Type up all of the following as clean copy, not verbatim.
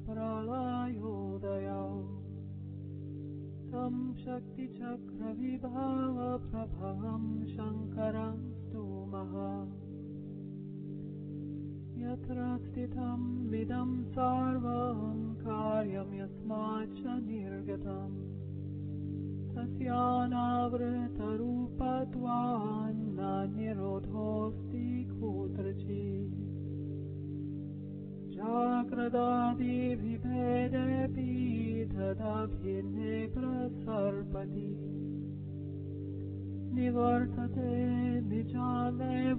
प्रलयोदयौ तं शक्तिचक्रविभावप्रभवं शङ्करं स्तुमः यत्र स्थितं विदं सर्वं कार्यं यस्माच्च निर्गतम् तस्यानावृतरूपत्वान् न निरोधोऽस्ति कुत्रचित् जाग्रदादिभिभेदेऽपि तदभिन्ने प्रसर्पति निवर्तते निजानेव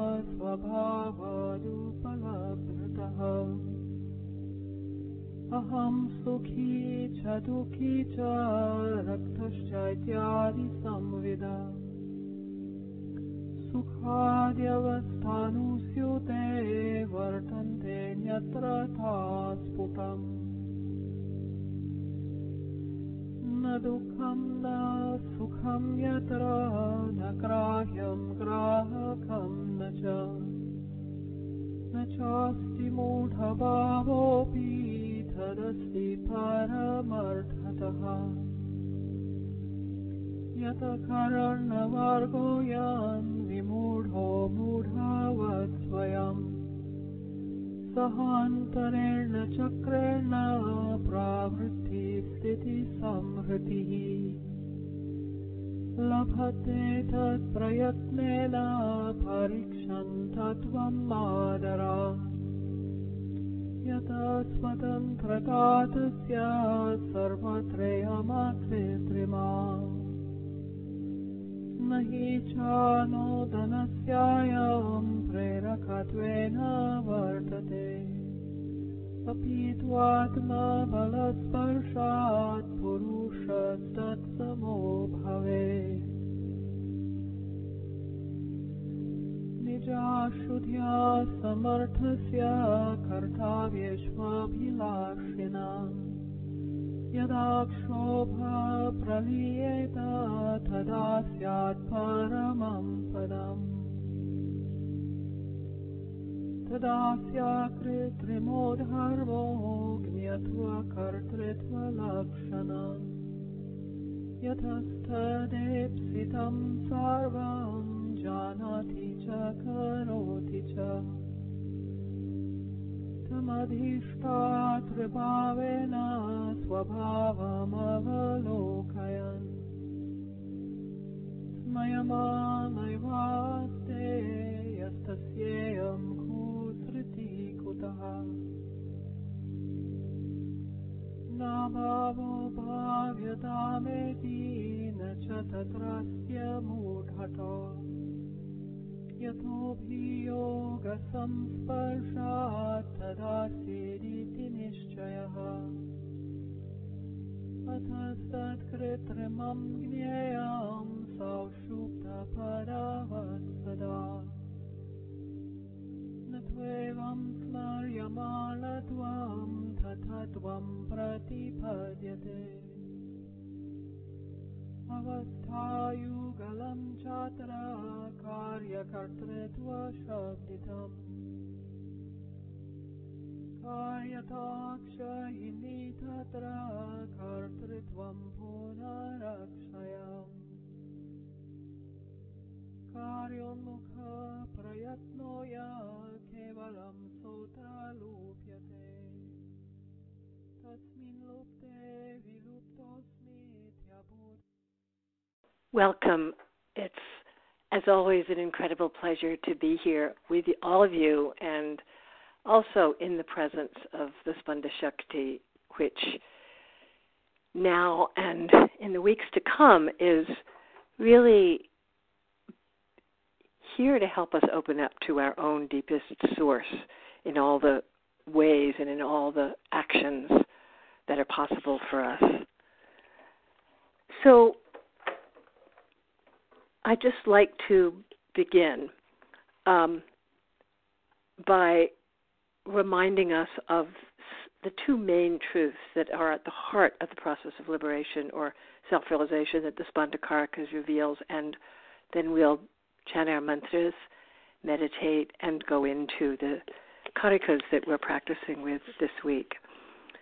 स्वभावादुपलभ्यतः अहं सुखी च दुःखी च रक्तश्च इत्यादि संविदा सुखाद्यवस्थानुस्यूते वर्तन्ते न्यत्र था स्फुटम् न दुःखं न सुखं यत्र न ग्राह्यं ग्राहकं न च न चास्ति मूढभावोऽपि तदस्ति परमर्थतः यत कर्णमार्गो यान् विमूढो मूढवत् स्वयं सहान्तरेण चक्रेण प्रवृत्ति स्थितिसंहृतिः लभते तत्प्रयत्नेन परीक्षन् तत्त्वम् आदरात् यथा स्वतन्त्रता तस्य सर्वत्रयमकृत्रिमा न हि चानोदनस्यायं प्रेरकत्वेन वर्तते अपि त्वात्मबलस्पर्शात् पुरुषस्तत्समो भवेत् निजाशुद्ध्या समर्थस्य कर्तव्येष्वभिलाषिणा यदा क्षोभा प्रलीयेत तदा स्यात् परमं पदम् तदा स्यात्कृत्रिमो धर्मो ज्ञात्वा कर्तृत्वलक्षणम् यतस्तदेप्सितं सर्वं जानाति च करोति च तमधिष्ठातृभावेन स्वभावमवलोकयन् स्मयमानैवास्ते यस्तस्येयं कुसृति कुतः न भावो भाव्यतामेति न च तत्रस्य मूढतो यतोऽभियोगसंस्पर्शात् तदासीदिति निश्चयः अतस्तत्कृत्रिमं ज्ञेयं सौषुप्तपदवत् सदा न त्वेवं स्मर्यमाणत्वं तथत्वं प्रतिपद्यते अवस्थायुगलं चात्र कार्यकर्तृत्वशब्दितम् कार्यताक्षयिनी तत्र कर्तृत्वं पुनरक्षयम् कार्योन्मुखप्रयत्नो य केवलं सोऽत्रालुप्यते तस्मिन् लुप्ते विलुप्तोऽस्मीत्यभूत्. Welcome. It's, as always, an incredible pleasure to be here with all of you and also in the presence of the Spanda Shakti, which now and in the weeks to come is really here to help us open up to our own deepest source in all the ways and in all the actions that are possible for us. So I'd just like to begin by reminding us of the two main truths that are at the heart of the process of liberation or self-realization that the Spanda Karikas reveals, and then we'll chant our mantras, meditate, and go into the karikas that we're practicing with this week.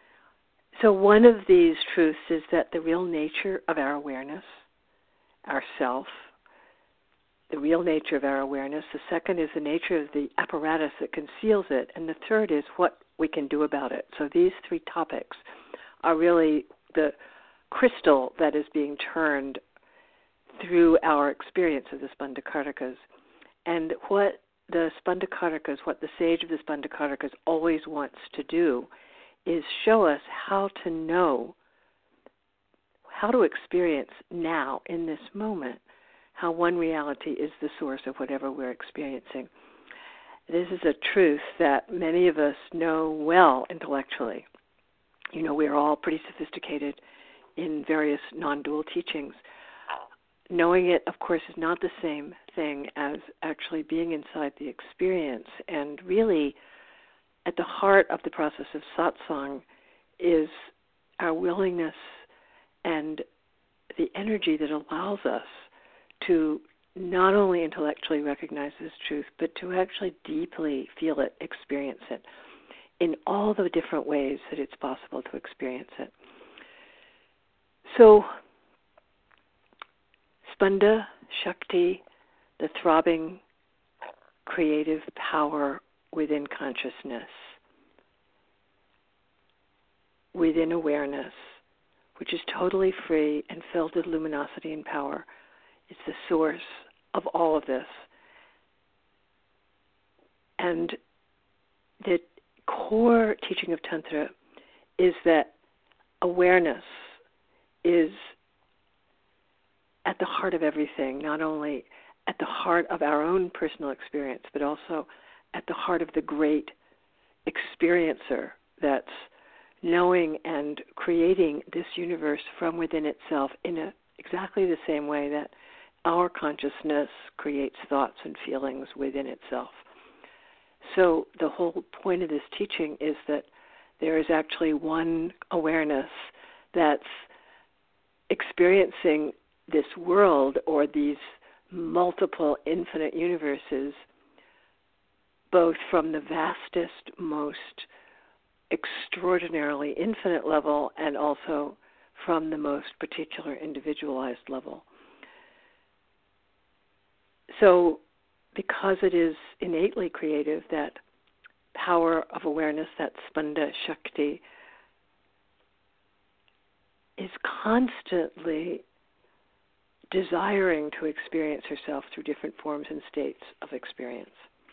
So one of these truths is that the real nature of our awareness, our self, the real nature of our awareness. The second is the nature of the apparatus that conceals it. And the third is what we can do about it. So these three topics are really the crystal that is being turned through our experience of the Spandakartakas. And what the Spandakartakas, what the sage of the Spandakartakas always wants to do is show us how to know, how to experience now in this moment, how one reality is the source of whatever we're experiencing. This is a truth that many of us know well intellectually. You know, we're all pretty sophisticated in various non-dual teachings. Knowing it, of course, is not the same thing as actually being inside the experience. And really, at the heart of the process of satsang is our willingness and the energy that allows us to not only intellectually recognize this truth, but to actually deeply feel it, experience it, in all the different ways that it's possible to experience it. So, Spanda Shakti, the throbbing, creative power within consciousness, within awareness, which is totally free and filled with luminosity and power, is the source of all of this. And the core teaching of Tantra is that awareness is at the heart of everything, not only at the heart of our own personal experience, but also at the heart of the great experiencer that's knowing and creating this universe from within itself in exactly the same way that our consciousness creates thoughts and feelings within itself. So the whole point of this teaching is that there is actually one awareness that's experiencing this world or these multiple infinite universes, both from the vastest, most extraordinarily infinite level and also from the most particular individualized level. So because it is innately creative, that power of awareness, that Spanda Shakti, is constantly desiring to experience herself through different forms and states of experience.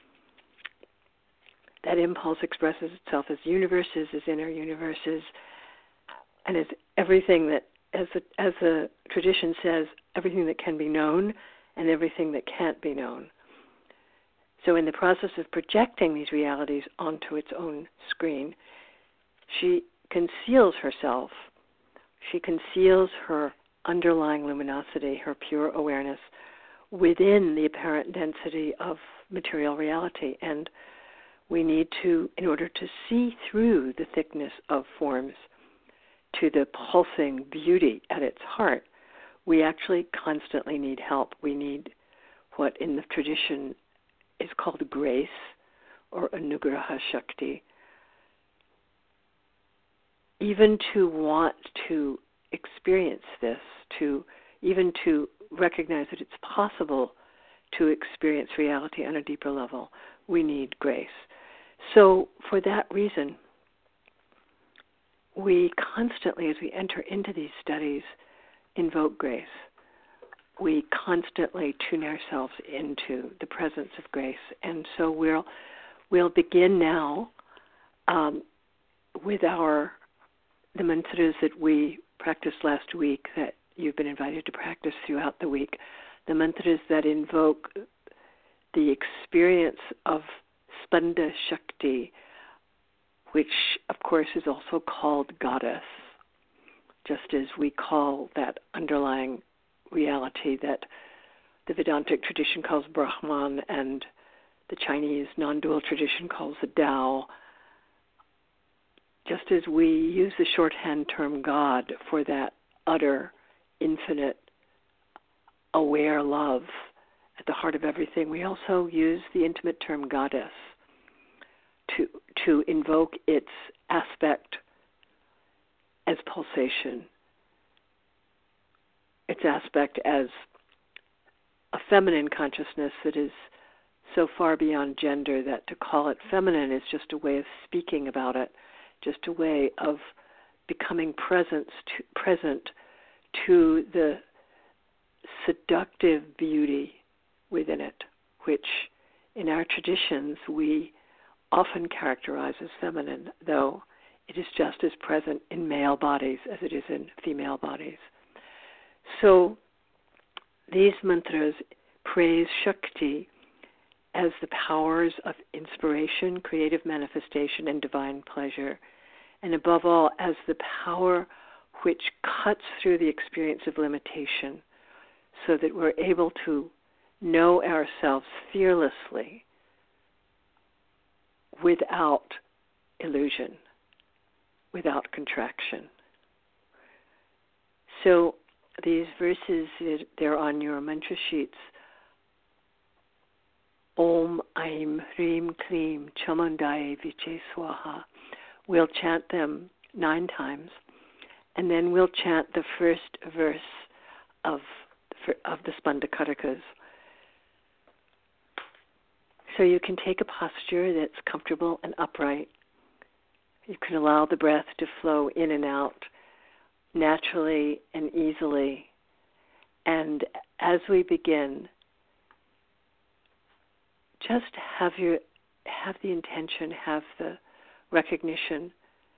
That impulse expresses itself as universes, as inner universes, and as everything that, as the tradition says, everything that can be known and everything that can't be known. So in the process of projecting these realities onto its own screen, she conceals herself. She conceals her underlying luminosity, her pure awareness, within the apparent density of material reality. And we need to, in order to see through the thickness of forms to the pulsing beauty at its heart, we actually constantly need help. We need what in the tradition is called grace or Anugraha Shakti. Even to want to experience this, even to recognize that it's possible to experience reality on a deeper level, we need grace. So for that reason, we constantly, as we enter into these studies, invoke grace. We constantly tune ourselves into the presence of grace. And so we'll begin now with the mantras that we practiced last week, that you've been invited to practice throughout the week, the mantras that invoke the experience of Spanda Shakti, which of course is also called goddess, just as we call that underlying reality that the Vedantic tradition calls Brahman and the Chinese non-dual tradition calls the Tao. Just as we use the shorthand term God for that utter, infinite, aware love at the heart of everything, we also use the intimate term goddess to invoke its aspect pulsation, its aspect as a feminine consciousness that is so far beyond gender that to call it feminine is just a way of speaking about it, just a way of becoming present to the seductive beauty within it, which in our traditions we often characterize as feminine, though it is just as present in male bodies as it is in female bodies. So these mantras praise Shakti as the powers of inspiration, creative manifestation, and divine pleasure, and above all, as the power which cuts through the experience of limitation so that we're able to know ourselves fearlessly without illusion, without contraction. So these verses, they're on your mantra sheets. Om Aim Hrim Klim Chamundaye Viche Swaha. We'll chant them 9 times, and then we'll chant the first verse of the Spanda Karakas. So you can take a posture that's comfortable and upright. You can allow the breath to flow in and out naturally and easily. And as we begin, just have the intention, have the recognition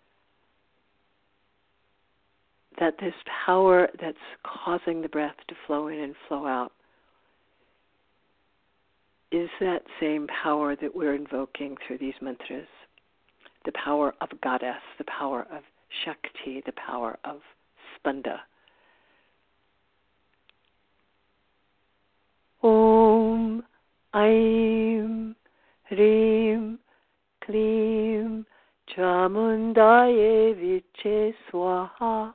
that this power that's causing the breath to flow in and flow out is that same power that we're invoking through these mantras, the power of Goddess, the power of Shakti, the power of Spanda. Om Aim Hrim Klim Chamundaye Viche Swaha.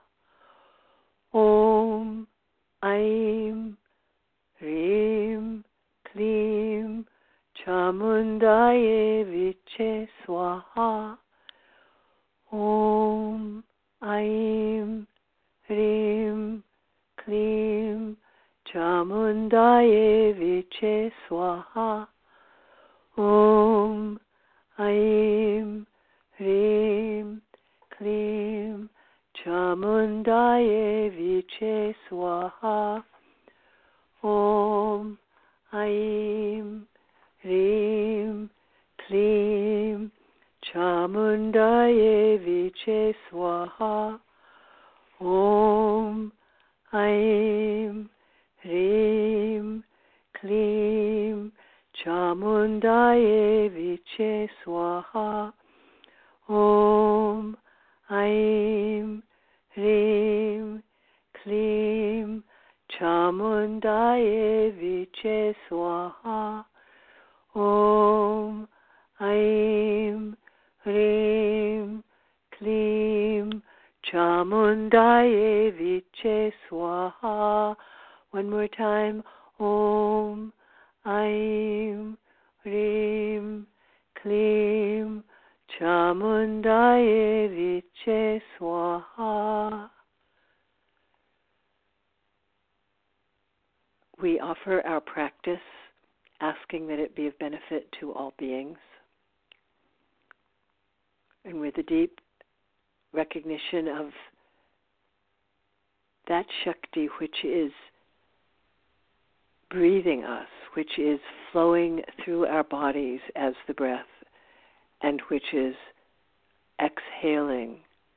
Om Aim Hrim Klim Chamundaye Viche Swaha. Om Aim Hrim Klim Chamundaye Viche Swaha. Om Aim Hrim Klim Chamundaye Viche Swaha. Om Aim Hrim Klim Chamundaye Viche Swaha. Om Aim Hrim Klim Chamundaye Viche Swaha. Om Aim Hrim Klim Chamundaye Viche Swaha. Om Aim Hrim Klim Chamundaye Viche Swaha. One more time. Om Aim Hrim Klim Chamundaye Viche Swaha. We offer our practice asking that it be of benefit to all beings. And with a deep recognition of that Shakti which is breathing us, which is flowing through our bodies as the breath, and which is exhaling,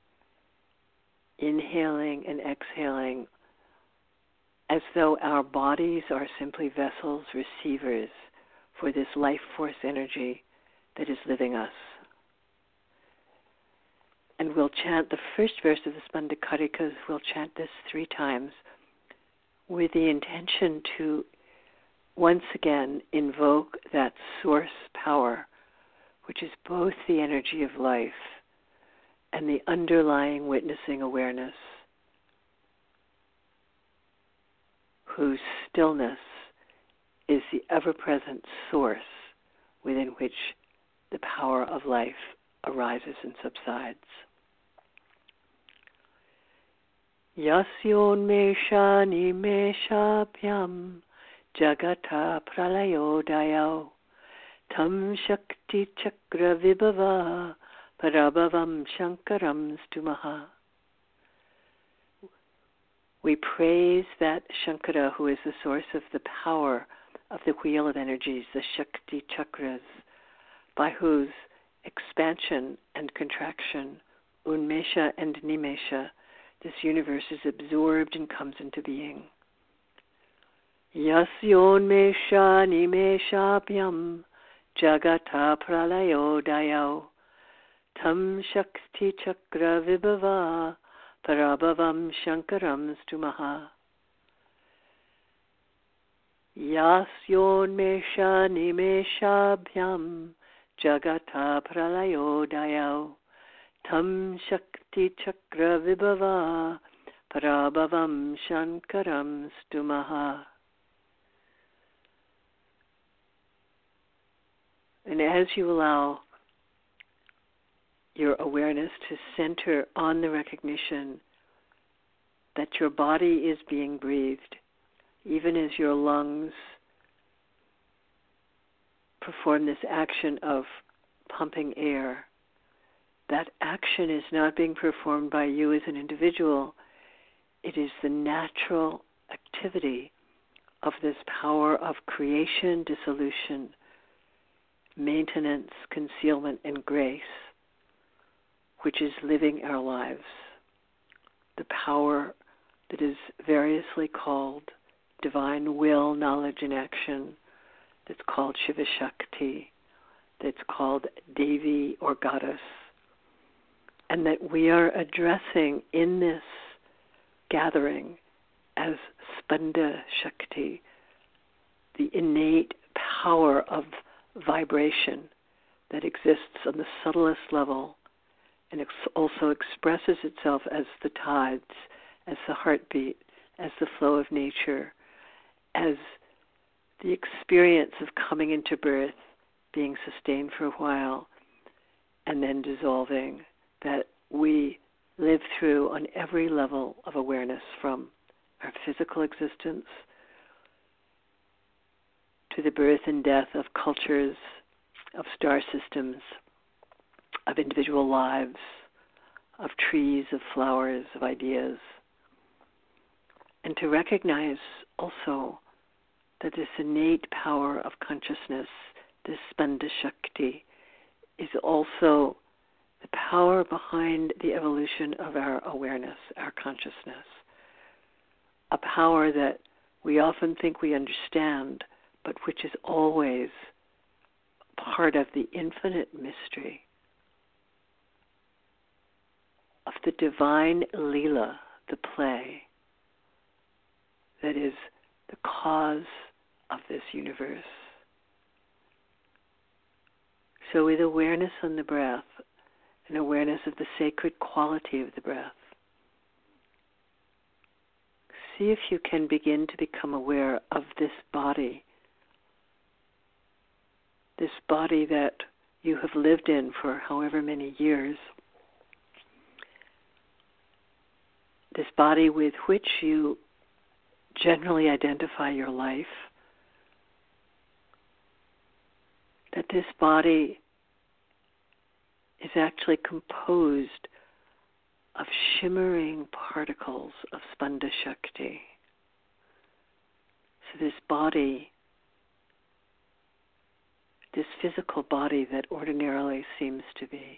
inhaling and exhaling, as though our bodies are simply vessels, receivers for this life force energy that is living us. And we'll chant the first verse of the Spanda Karikas. We'll chant this 3 times with the intention to once again invoke that source power, which is both the energy of life and the underlying witnessing awareness, whose stillness is the ever-present source within which the power of life arises and subsides. Yasyonmesha nimeshabhyam jagata pralayodaya tam shakti chakra vibhava parabhavam shankaram stumaha. We praise that Shankara who is the source of the power of the wheel of energies, the Shakti chakras, by whose expansion and contraction, Unmesha and Nimesha, this universe is absorbed and comes into being. Yasyonmesha nimeshabhyam jagata pralayodaya tam shakti chakra vibhava parabhavam shankaram stumaha. Yasyonmesha nimeshabhyam jagata pralayodaya tam shakti chakra vibhava parabhavam shankaram stumaha. And as you allow your awareness to center on the recognition that your body is being breathed, even as your lungs perform this action of pumping air, that action is not being performed by you as an individual. It is the natural activity of this power of creation, dissolution, maintenance, concealment, and grace, which is living our lives. The power that is variously called divine will, knowledge, and action, that's called Shiva Shakti, that's called Devi or Goddess, and that we are addressing in this gathering as Spanda Shakti, the innate power of vibration that exists on the subtlest level and also expresses itself as the tides, as the heartbeat, as the flow of nature, as the experience of coming into birth, being sustained for a while, and then dissolving, that we live through on every level of awareness, from our physical existence to the birth and death of cultures, of star systems, of individual lives, of trees, of flowers, of ideas. And to recognize also that this innate power of consciousness, this Spanda Shakti, is also the power behind the evolution of our awareness, our consciousness. A power that we often think we understand, but which is always part of the infinite mystery of the divine Leela, the play, that is the cause of this universe. So with awareness on the breath, and awareness of the sacred quality of the breath, see if you can begin to become aware of this body that you have lived in for however many years, this body with which you generally identify your life, that this body is actually composed of shimmering particles of Spanda Shakti. So this body, this physical body that ordinarily seems to be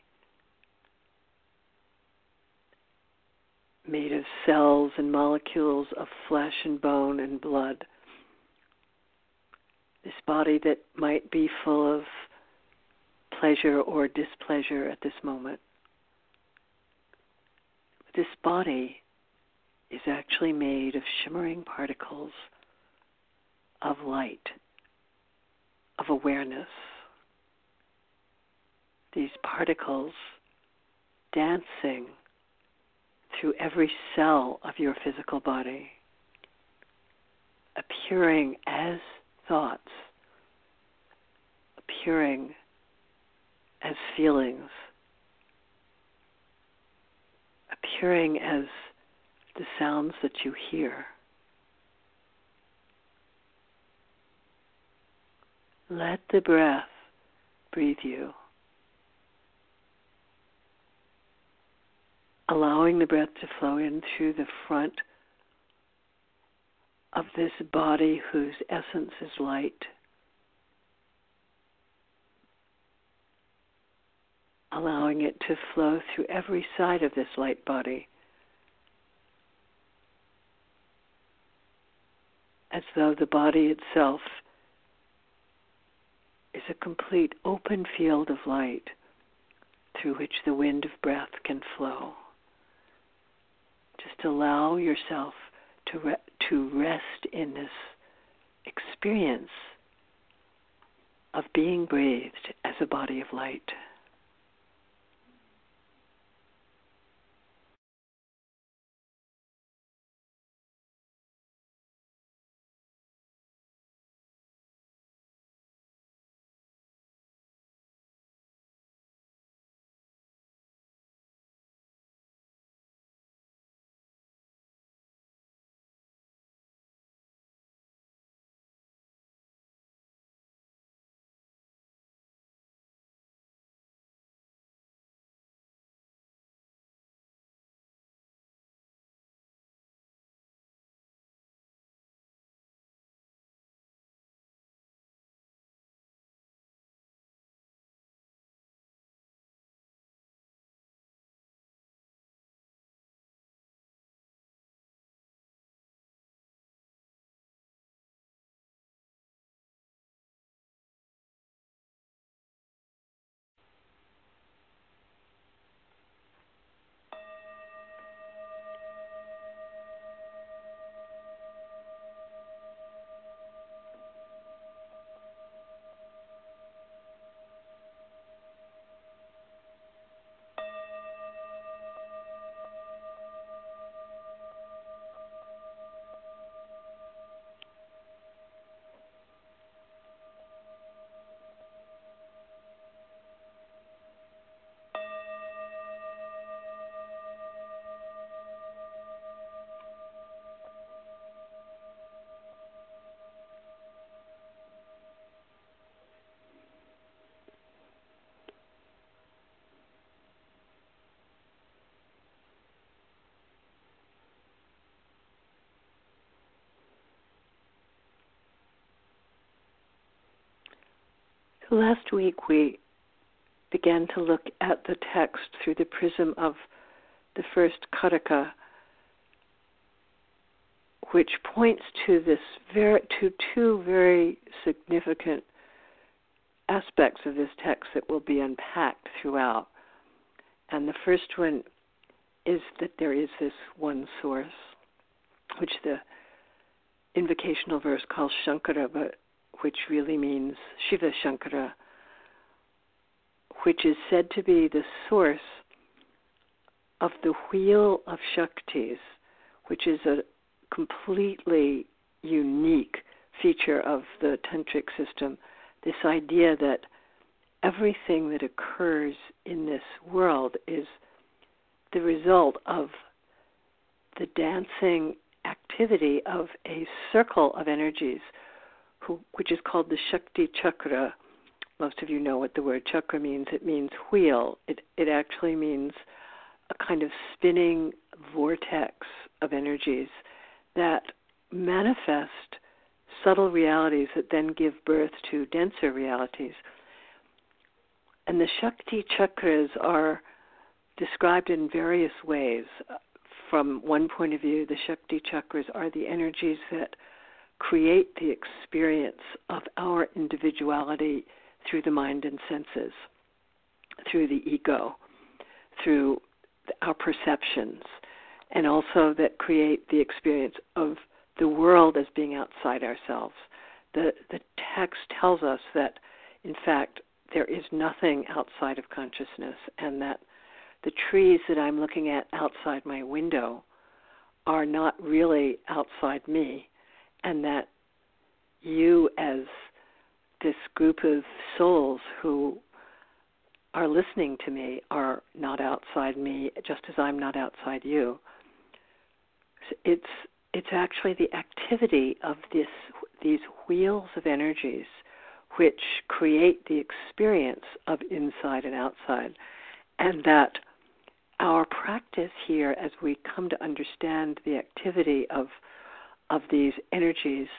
made of cells and molecules of flesh and bone and blood, this body that might be full of pleasure or displeasure at this moment. This body is actually made of shimmering particles of light, of awareness. These particles dancing through every cell of your physical body, appearing as thoughts, appearing as feelings, appearing as the sounds that you hear. Let the breath breathe you. Allowing the breath to flow in through the front of this body whose essence is light. Allowing it to flow through every side of this light body, as though the body itself is a complete open field of light through which the wind of breath can flow. Just allow yourself to rest in this experience of being breathed as a body of light. Last week we began to look at the text through the prism of the first Kataka, which points to two very significant aspects of this text that will be unpacked throughout. And the first one is that there is this one source, which the invocational verse calls Shankara, but which really means Shiva Shankara, which is said to be the source of the wheel of Shaktis, which is a completely unique feature of the tantric system, this idea that everything that occurs in this world is the result of the dancing activity of a circle of energies, which is called the Shakti Chakra. Most of you know what the word chakra means. It means wheel. It actually means a kind of spinning vortex of energies that manifest subtle realities that then give birth to denser realities. And the Shakti Chakras are described in various ways. From one point of view, the Shakti Chakras are the energies that create the experience of our individuality through the mind and senses, through the ego, through our perceptions, and also that create the experience of the world as being outside ourselves. The text tells us that, in fact, there is nothing outside of consciousness, and that the trees that I'm looking at outside my window are not really outside me, and that you, as this group of souls who are listening to me, are not outside me, just as I'm not outside you. It's actually the activity of these wheels of energies which create the experience of inside and outside, and that our practice here, as we come to understand the activity of these energies,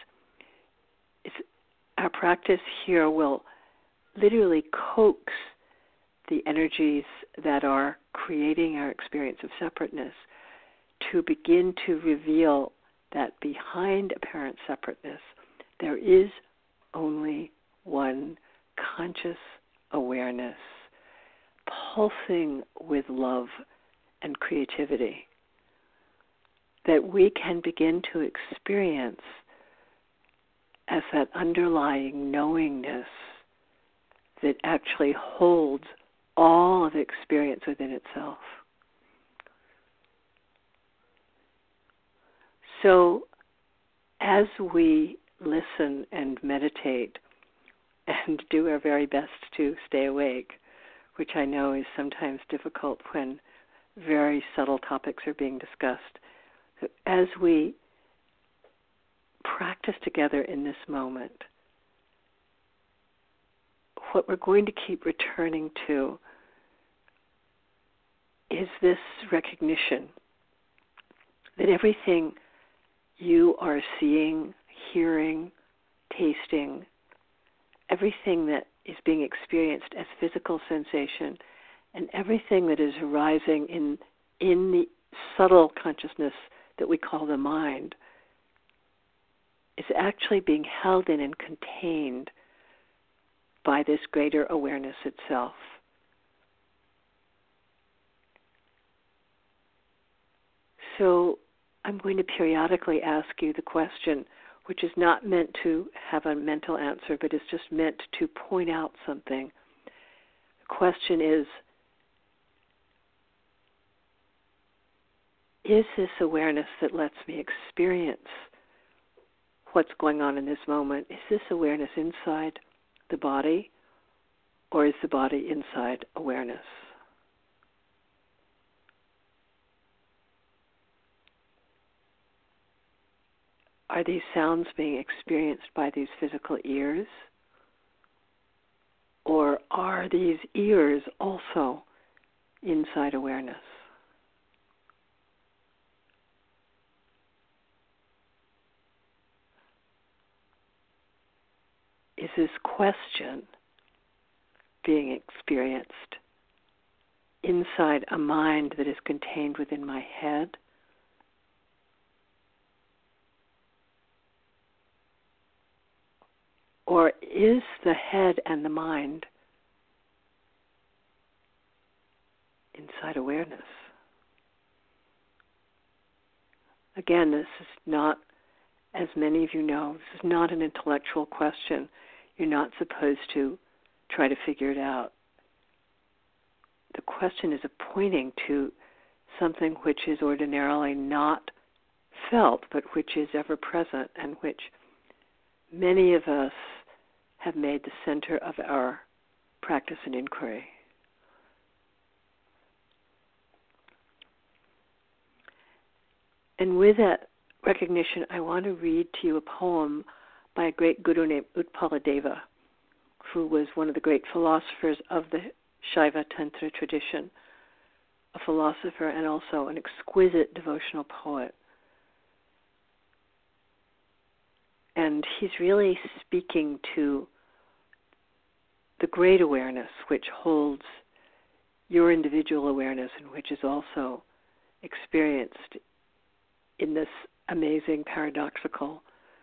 our practice here will literally coax the energies that are creating our experience of separateness to begin to reveal that behind apparent separateness there is only one conscious awareness pulsing with love and creativity that we can begin to experience as that underlying knowingness that actually holds all of experience within itself. So as we listen and meditate and do our very best to stay awake, which I know is sometimes difficult when very subtle topics are being discussed, as we practice together in this moment, what we're going to keep returning to is this recognition that everything you are seeing, hearing, tasting, everything that is being experienced as physical sensation, and everything that is arising in the subtle consciousness that we call the mind is actually being held in and contained by this greater awareness itself. So I'm going to periodically ask you the question, which is not meant to have a mental answer, but is just meant to point out something. The question is this awareness that lets me experience what's going on in this moment, is this awareness inside the body, or is the body inside awareness? Are these sounds being experienced by these physical ears? Or are these ears also inside awareness? Is this question being experienced inside a mind that is contained within my head? Or is the head and the mind inside awareness? Again, this is not, as many of you know, this is not an intellectual question. You're not supposed to try to figure it out. The question is pointing to something which is ordinarily not felt, but which is ever present, and which many of us have made the center of our practice and inquiry. And with that recognition, I want to read to you a poem by a great guru named Utpaladeva, who was one of the great philosophers of the Shaiva Tantra tradition, a philosopher and also an exquisite devotional poet. And he's really speaking to the great awareness which holds your individual awareness and which is also experienced in this amazing paradoxical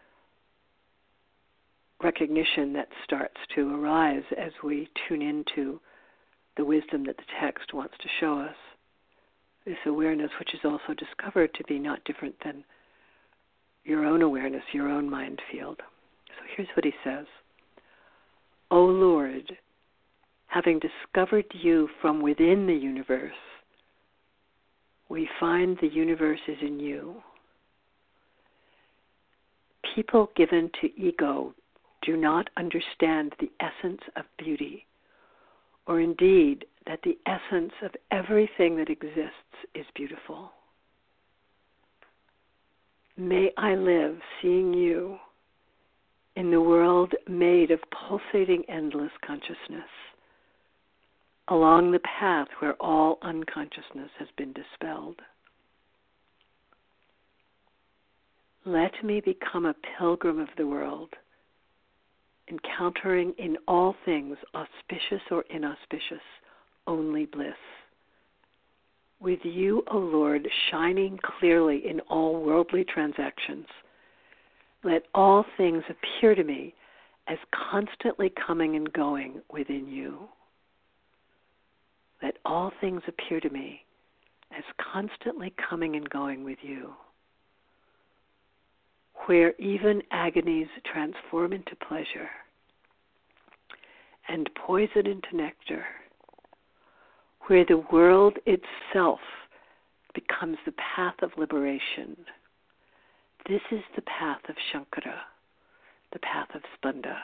recognition that starts to arise as we tune into the wisdom that the text wants to show us. This awareness which is also discovered to be not different than your own awareness, your own mind field. So here's what he says. O Lord, having discovered you from within the universe, we find the universe is in you. People given to ego do not understand the essence of beauty, or indeed that the essence of everything that exists is beautiful. May I live seeing you in the world made of pulsating endless consciousness, along the path where all unconsciousness has been dispelled. Let me become a pilgrim of the world, encountering in all things, auspicious or inauspicious, only bliss. With you, O Lord, shining clearly in all worldly transactions, let all things appear to me as constantly coming and going within you. Let all things appear to me as constantly coming and going with you. Where even agonies transform into pleasure and poison into nectar, where the world itself becomes the path of liberation. This is the path of Shankara, the path of Spanda.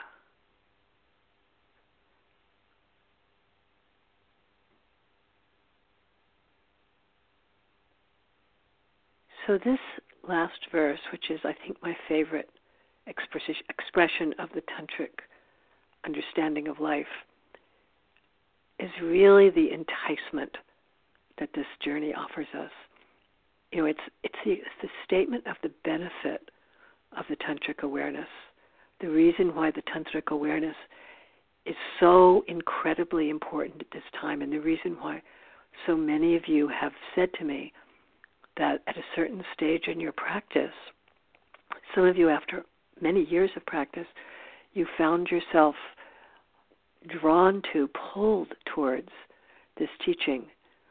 So this last verse, which is, I think, my favorite expression of the tantric understanding of life, is really the enticement that this journey offers us. You know, it's the statement of the benefit of the tantric awareness, the reason why the tantric awareness is so incredibly important at this time, and the reason why so many of you have said to me that at a certain stage in your practice, some of you after many years of practice, you found yourself drawn to, pulled towards this teaching.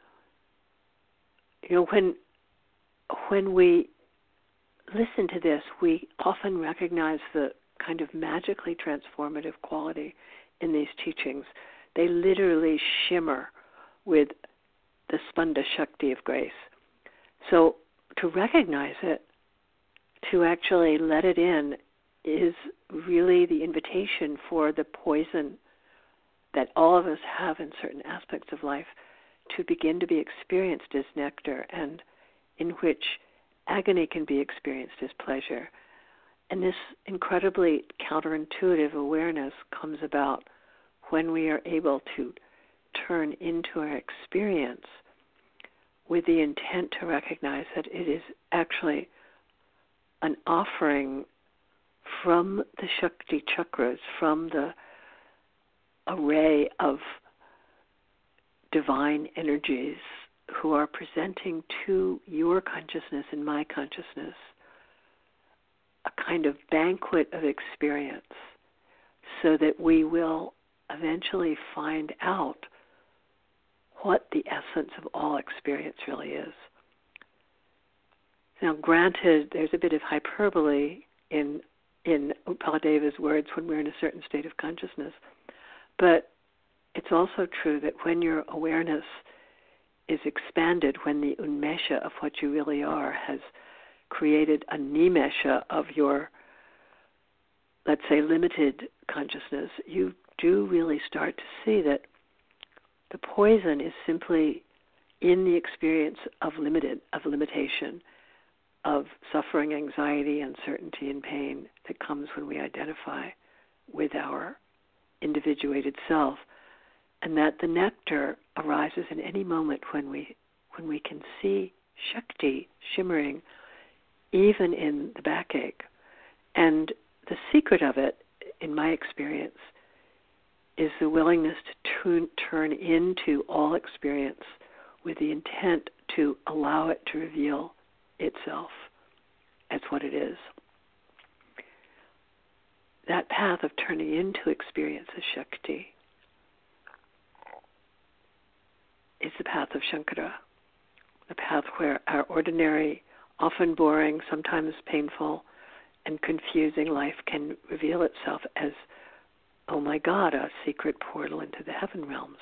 You know, when we listen to this, we often recognize the kind of magically transformative quality in these teachings. They literally shimmer with the Spanda Shakti of grace. So to recognize it, to actually let it in, is really the invitation for the poison that all of us have in certain aspects of life to begin to be experienced as nectar, and in which agony can be experienced as pleasure. And this incredibly counterintuitive awareness comes about when we are able to turn into our experience with the intent to recognize that it is actually an offering from the Shakti chakras, from the array of divine energies who are presenting to your consciousness and my consciousness a kind of banquet of experience, so that we will eventually find out what the essence of all experience really is. Now, granted, there's a bit of hyperbole in Upaladeva's words when we're in a certain state of consciousness, but it's also true that when your awareness is expanded, when the unmesha of what you really are has created a nimesha of your, let's say, limited consciousness, you do really start to see that the poison is simply in the experience of limitation, of suffering, anxiety, uncertainty, and pain that comes when we identify with our individuated self, and that the nectar arises in any moment when we can see Shakti shimmering even in the backache. And the secret of it, in my experience, is the willingness to turn into all experience with the intent to allow it to reveal itself as what it is. That path of turning into experience as Shakti is the path of Shankara, the path where our ordinary, often boring, sometimes painful and confusing life can reveal itself as, oh my God, a secret portal into the heaven realms.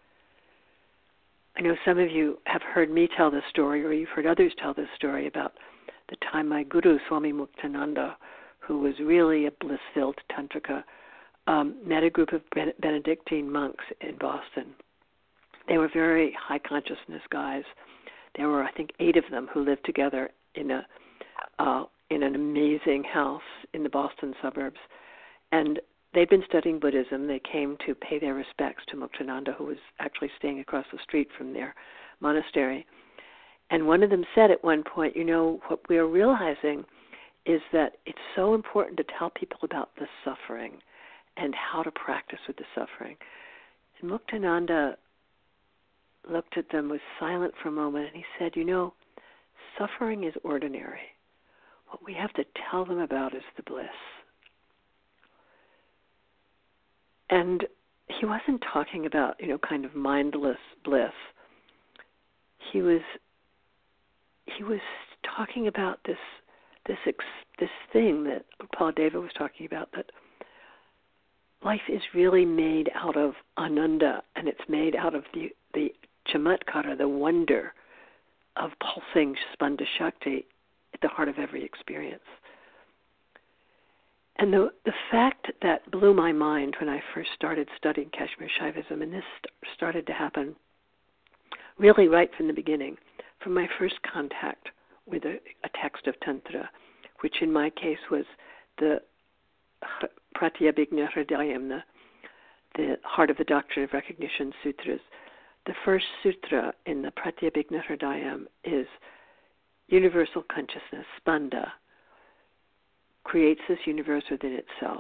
I know some of you have heard me tell this story, or you've heard others tell this story about the time my guru, Swami Muktananda, who was really a bliss-filled tantrika, met a group of Benedictine monks in Boston. They were very high consciousness guys. There were, I think, 8 of them who lived together in in an amazing house in the Boston suburbs. And they'd been studying Buddhism. They came to pay their respects to Muktananda, who was actually staying across the street from their monastery. And one of them said at one point, what we're realizing is that it's so important to tell people about the suffering and how to practice with the suffering. And Muktananda looked at them, was silent for a moment, and he said, suffering is ordinary. What we have to tell them about is the bliss. And he wasn't talking about, kind of mindless bliss. He was talking about this thing that Upaladeva was talking about, that life is really made out of ananda, and it's made out of the chamatkara, the wonder of pulsing spanda shakti at the heart of every experience. And the fact that blew my mind when I first started studying Kashmir Shaivism, and this started to happen really right from the beginning, from my first contact with a text of Tantra, which in my case was the Pratyabhijna Hridayam, the Heart of the Doctrine of Recognition Sutras. The first sutra in the Pratyabhijna Hridayam is universal consciousness, spanda, creates this universe within itself,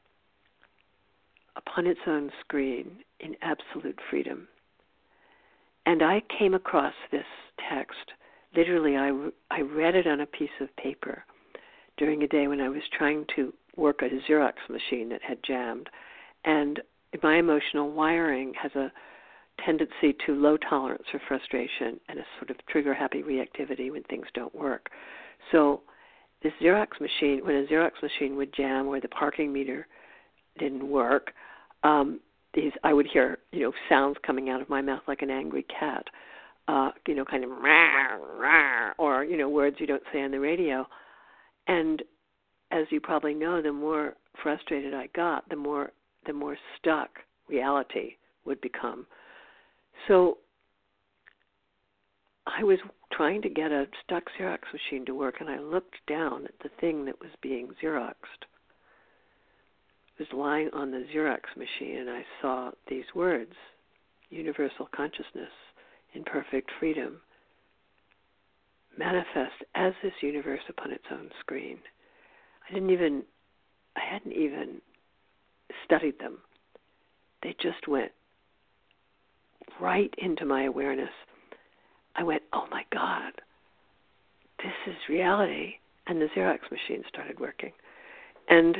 upon its own screen, in absolute freedom. And I came across this text. Literally, I read it on a piece of paper during a day when I was trying to work at a Xerox machine that had jammed. And my emotional wiring has a tendency to low tolerance for frustration and a sort of trigger-happy reactivity when things don't work. So this Xerox machine, when a Xerox machine would jam or the parking meter didn't work, I would hear, sounds coming out of my mouth like an angry cat, kind of rah, rah, or, words you don't say on the radio. And as you probably know, the more frustrated I got, the more stuck reality would become. So I was trying to get a stuck Xerox machine to work, and I looked down at the thing that was being Xeroxed. It was lying on the Xerox machine, and I saw these words: universal consciousness in perfect freedom, manifest as this universe upon its own screen. I hadn't even studied them. They just went right into my awareness. I went, oh my God, this is reality. And the Xerox machine started working. And,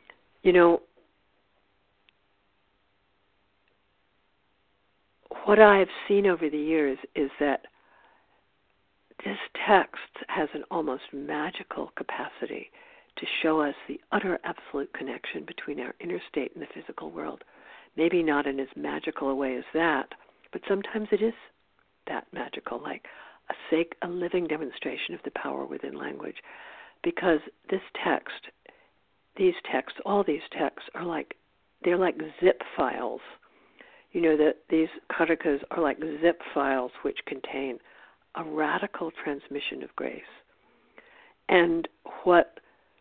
what I've seen over the years is that this text has an almost magical capacity to show us the utter absolute connection between our inner state and the physical world. Maybe not in as magical a way as that, but sometimes it is that magical, like a living demonstration of the power within language. Because all these texts are they're like zip files. That these karakas are like zip files which contain a radical transmission of grace. And what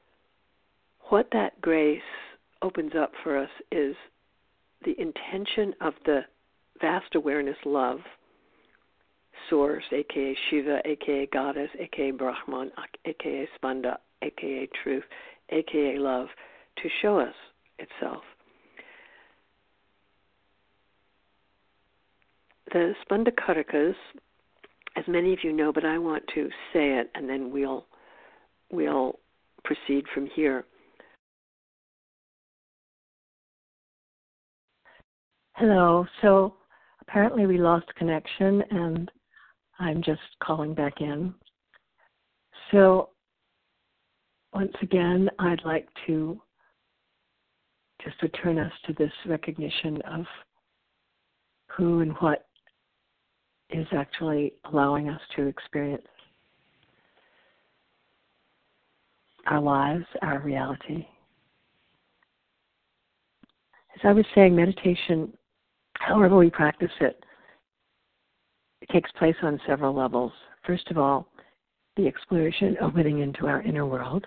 that grace opens up for us is the intention of the vast awareness love, source, a.k.a. Shiva, a.k.a. goddess, a.k.a. Brahman, a.k.a. Spanda, a.k.a. truth, a.k.a. love, to show us itself. The Spanda Karakas, as many of you know, but I want to say it, and then we'll proceed from here. Hello. So apparently we lost connection, and I'm just calling back in. So once again, I'd like to just return us to this recognition of who and what is actually allowing us to experience our lives, our reality. As I was saying, meditation, however we practice it, it takes place on several levels. First of all, the exploration opening into our inner world,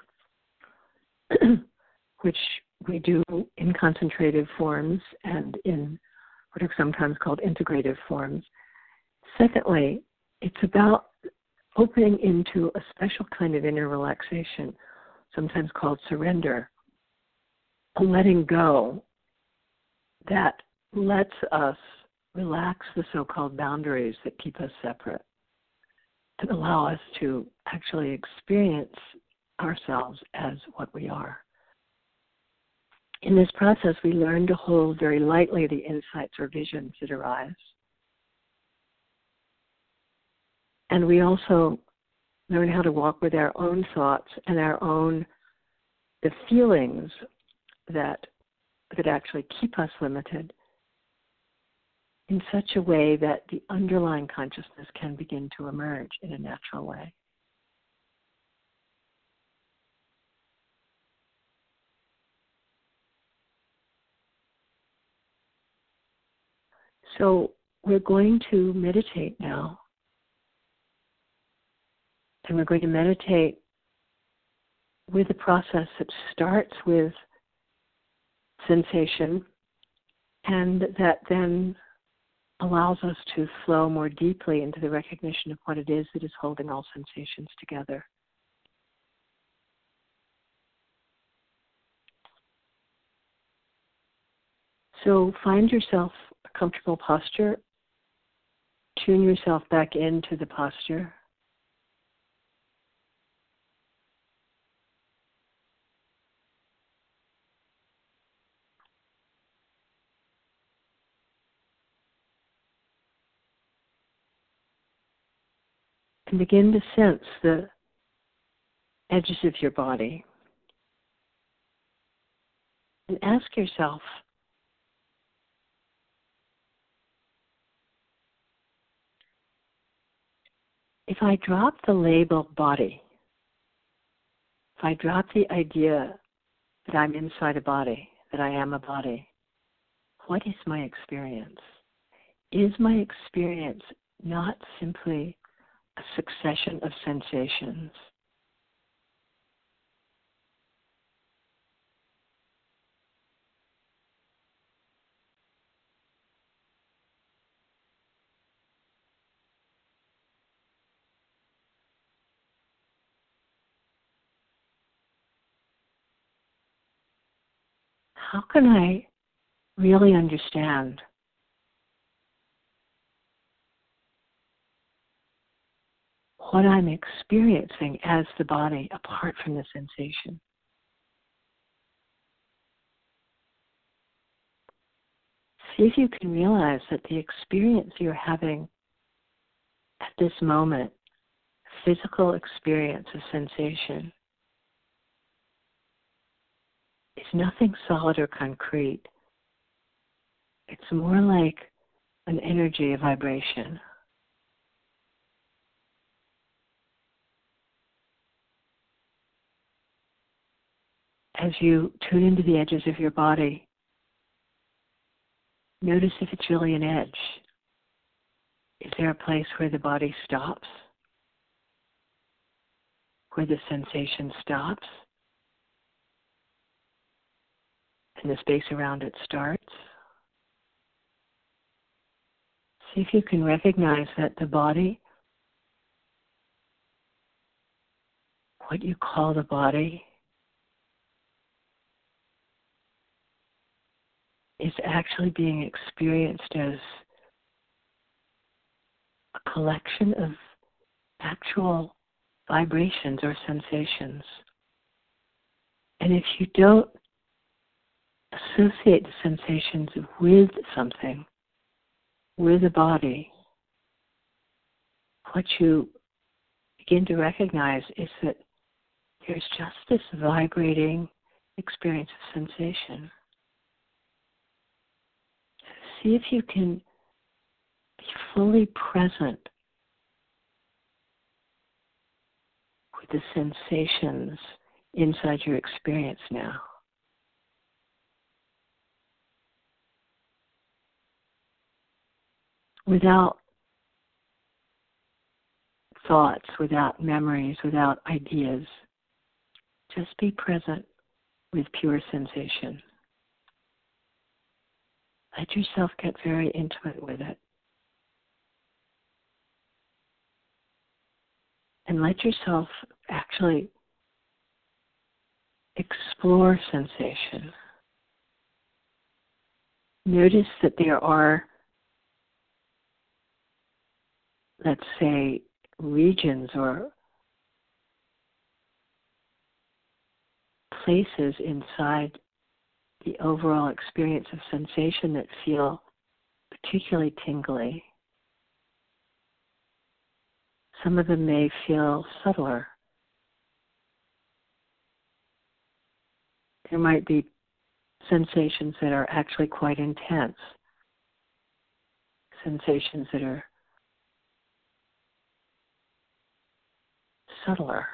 which we do in concentrative forms and in what are sometimes called integrative forms. Secondly, it's about opening into a special kind of inner relaxation, sometimes called surrender, a letting go that lets us relax the so-called boundaries that keep us separate and allow us to actually experience ourselves as what we are. In this process, we learn to hold very lightly the insights or visions that arise. And we also learn how to walk with our own thoughts and the feelings that actually keep us limited in such a way that the underlying consciousness can begin to emerge in a natural way. So we're going to meditate now. And we're going to meditate with a process that starts with sensation and that then allows us to flow more deeply into the recognition of what it is that is holding all sensations together. So find yourself a comfortable posture. Tune yourself back into the posture. And begin to sense the edges of your body. And ask yourself, if I drop the label body, if I drop the idea that I'm inside a body, that I am a body, what is my experience? Is my experience not simply a succession of sensations? How can I really understand what I'm experiencing as the body apart from the sensation? See if you can realize that the experience you're having at this moment, physical experience of sensation, is nothing solid or concrete. It's more like an energy, a vibration. As you tune into the edges of your body, notice if it's really an edge. Is there a place where the body stops? Where the sensation stops? And the space around it starts? See if you can recognize that the body, what you call the body, is actually being experienced as a collection of actual vibrations or sensations. And if you don't associate the sensations with something, with a body, what you begin to recognize is that there's just this vibrating experience of sensation. See if you can be fully present with the sensations inside your experience now. Without thoughts, without memories, without ideas. Just be present with pure sensation. Let yourself get very intimate with it. And let yourself actually explore sensation. Notice that there are, let's say, regions or places inside the overall experience of sensation that feel particularly tingly. Some of them may feel subtler. There might be sensations that are actually quite intense, sensations that are subtler.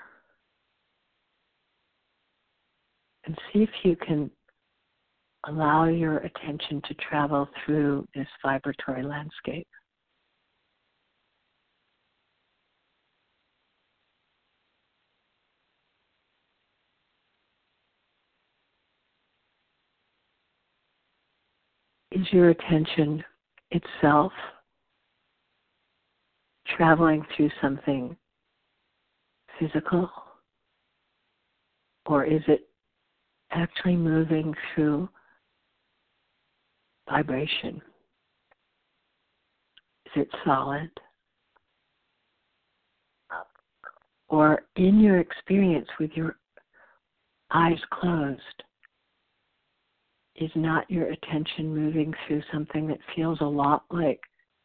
And see if you can allow your attention to travel through this vibratory landscape. Is your attention itself traveling through something physical? Or is it actually moving through vibration? Is it solid? Or in your experience with your eyes closed, is not your attention moving through something that feels a lot like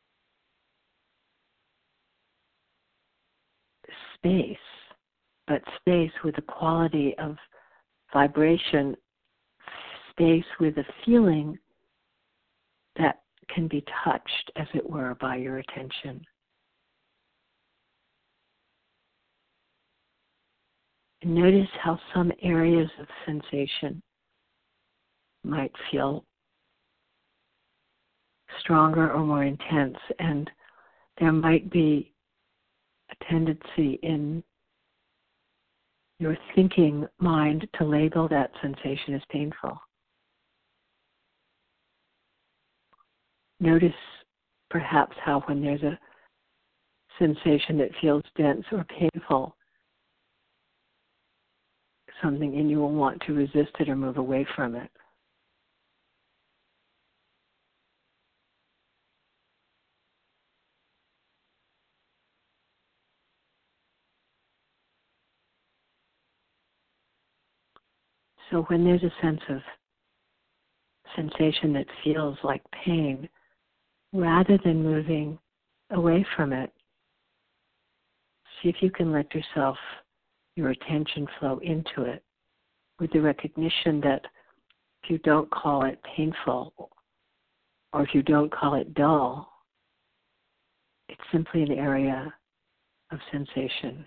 space, but space with a quality of vibration, space with a feeling that can be touched, as it were, by your attention? And notice how some areas of sensation might feel stronger or more intense, and there might be a tendency in your thinking mind to label that sensation as painful. Notice perhaps how when there's a sensation that feels dense or painful, something in you will want to resist it or move away from it. So when there's a sense of sensation that feels like pain, rather than moving away from it, see if you can let your attention flow into it with the recognition that if you don't call it painful or if you don't call it dull, it's simply an area of sensation.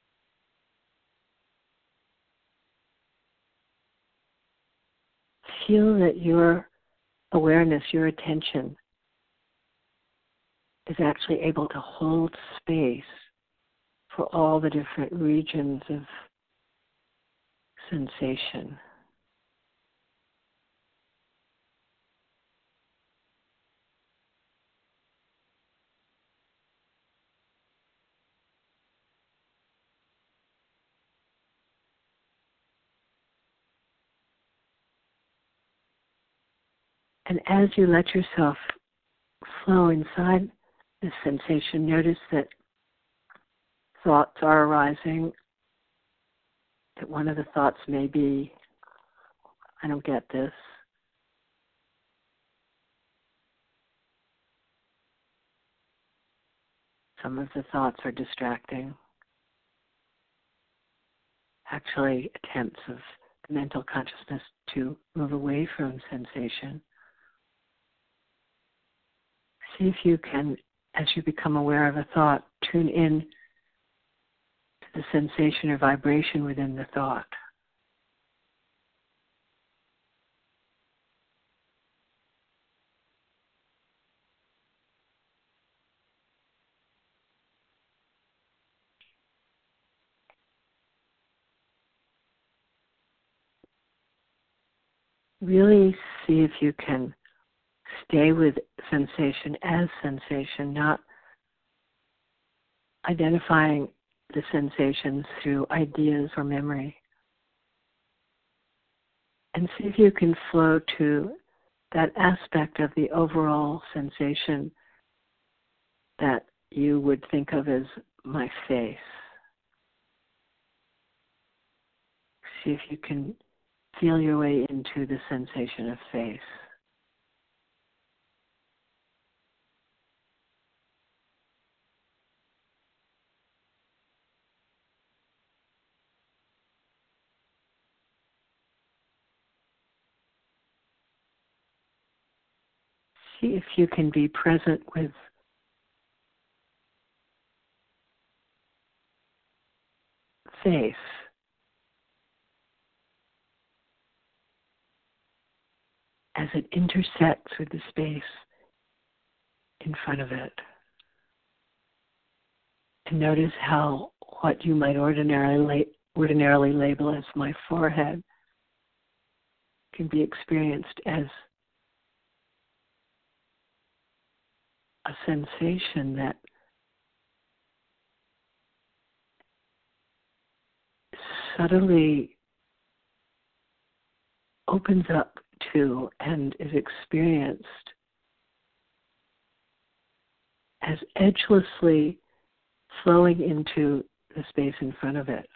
Feel that your awareness, your attention, is actually able to hold space for all the different regions of sensation. And as you let yourself flow inside this sensation, notice that thoughts are arising, that one of the thoughts may be, I don't get this. Some of the thoughts are distracting. Actually, attempts of the mental consciousness to move away from sensation. See if you can, as you become aware of a thought, tune in to the sensation or vibration within the thought. really see if you can stay with sensation as sensation, not identifying the sensations through ideas or memory. And see if you can flow to that aspect of the overall sensation that you would think of as my face. See if you can feel your way into the sensation of face. See if you can be present with face as it intersects with the space in front of it. And notice how what you might ordinarily label as my forehead can be experienced as a sensation that subtly opens up to and is experienced as edgelessly flowing into the space in front of it.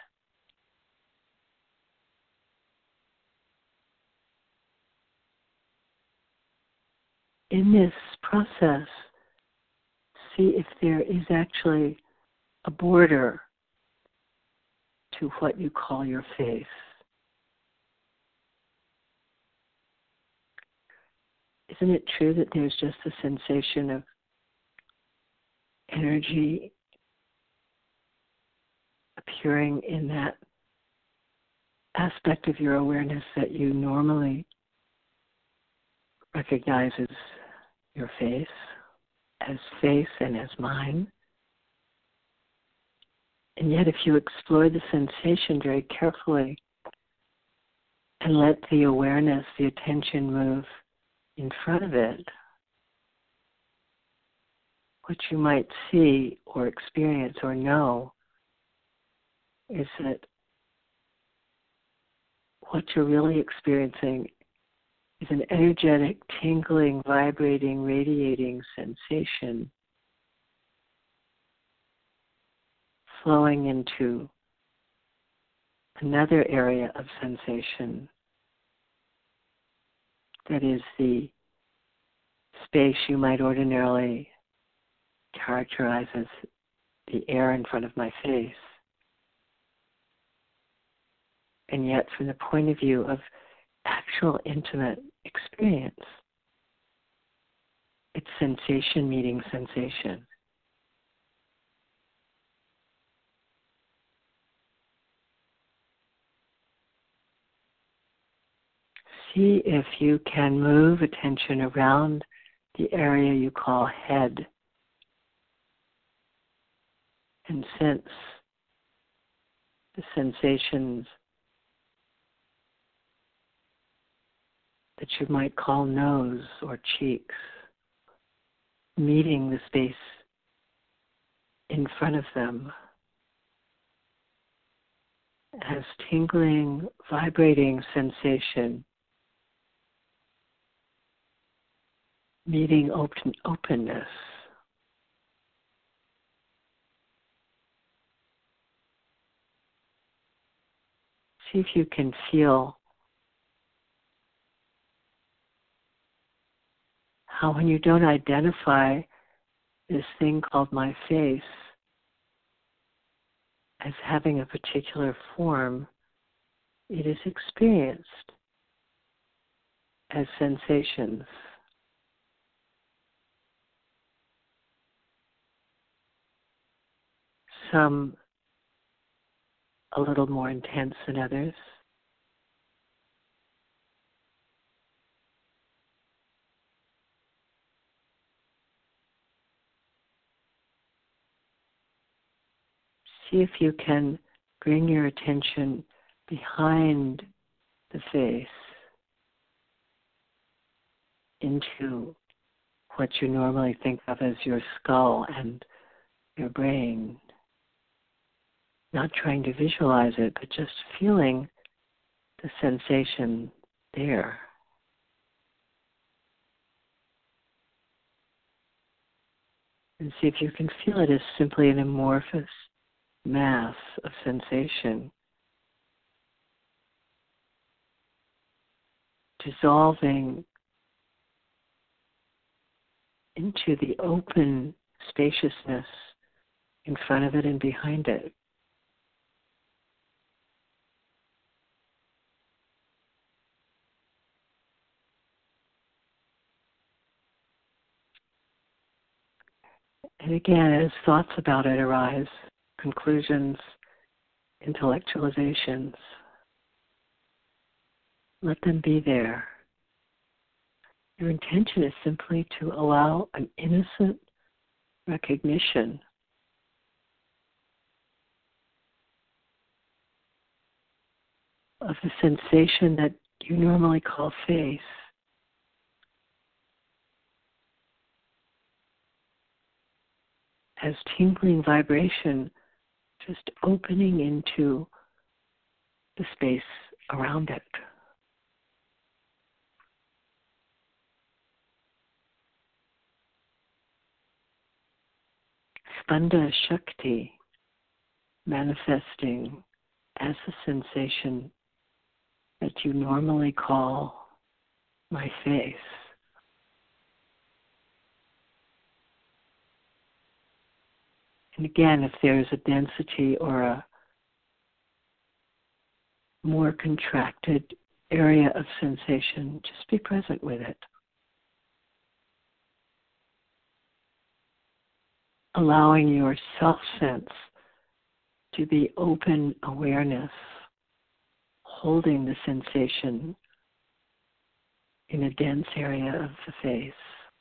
In this process, see if there is actually a border to what you call your face. Isn't it true that there's just a sensation of energy appearing in that aspect of your awareness that you normally recognize as your face and as mine? And yet if you explore the sensation very carefully and let the awareness, the attention move in front of it, what you might see or experience or know is that what you're really experiencing is an energetic, tingling, vibrating, radiating sensation flowing into another area of sensation that is the space you might ordinarily characterize as the air in front of my face. And yet, from the point of view of actual intimate experience, it's sensation meeting sensation. See if you can move attention around the area you call head and sense the sensations that you might call nose or cheeks, meeting the space in front of them as tingling, vibrating sensation, meeting openness. See if you can feel how when you don't identify this thing called my face as having a particular form, it is experienced as sensations. Some a little more intense than others. See if you can bring your attention behind the face into what you normally think of as your skull and your brain. Not trying to visualize it, but just feeling the sensation there. And see if you can feel it as simply an amorphous mass of sensation, dissolving into the open spaciousness in front of it and behind it. And again, as thoughts about it arise, conclusions, intellectualizations, let them be there. Your intention is simply to allow an innocent recognition of the sensation that you normally call face. As tingling vibration just opening into the space around it. Spanda Shakti manifesting as a sensation that you normally call my face. And again, if there's a density or a more contracted area of sensation, just be present with it. Allowing your self-sense to be open awareness, holding the sensation in a dense area of the face.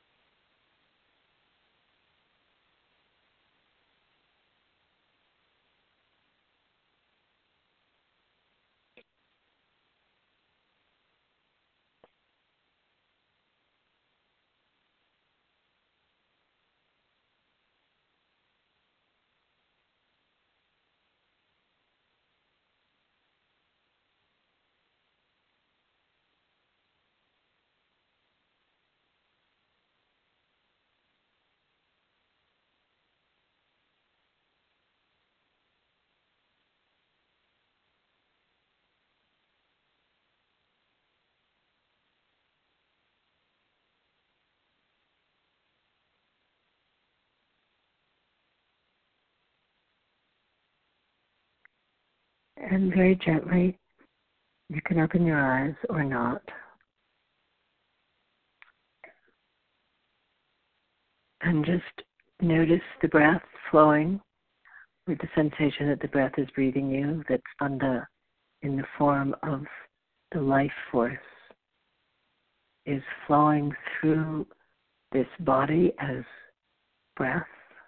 And very gently, you can open your eyes or not. And just notice the breath flowing with the sensation that the breath is breathing you, that's in the form of the life force is flowing through this body as breath.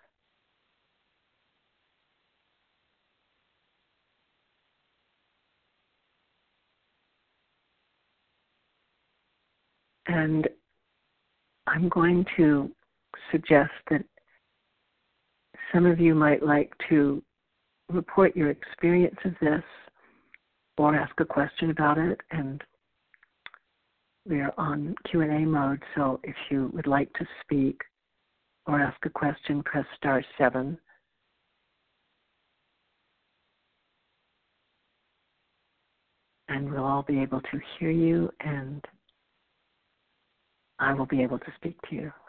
And I'm going to suggest that some of you might like to report your experience of this or ask a question about it. And we're on Q&A mode, so if you would like to speak or ask a question, press *7. And we'll all be able to hear you, and I will be able to speak to you.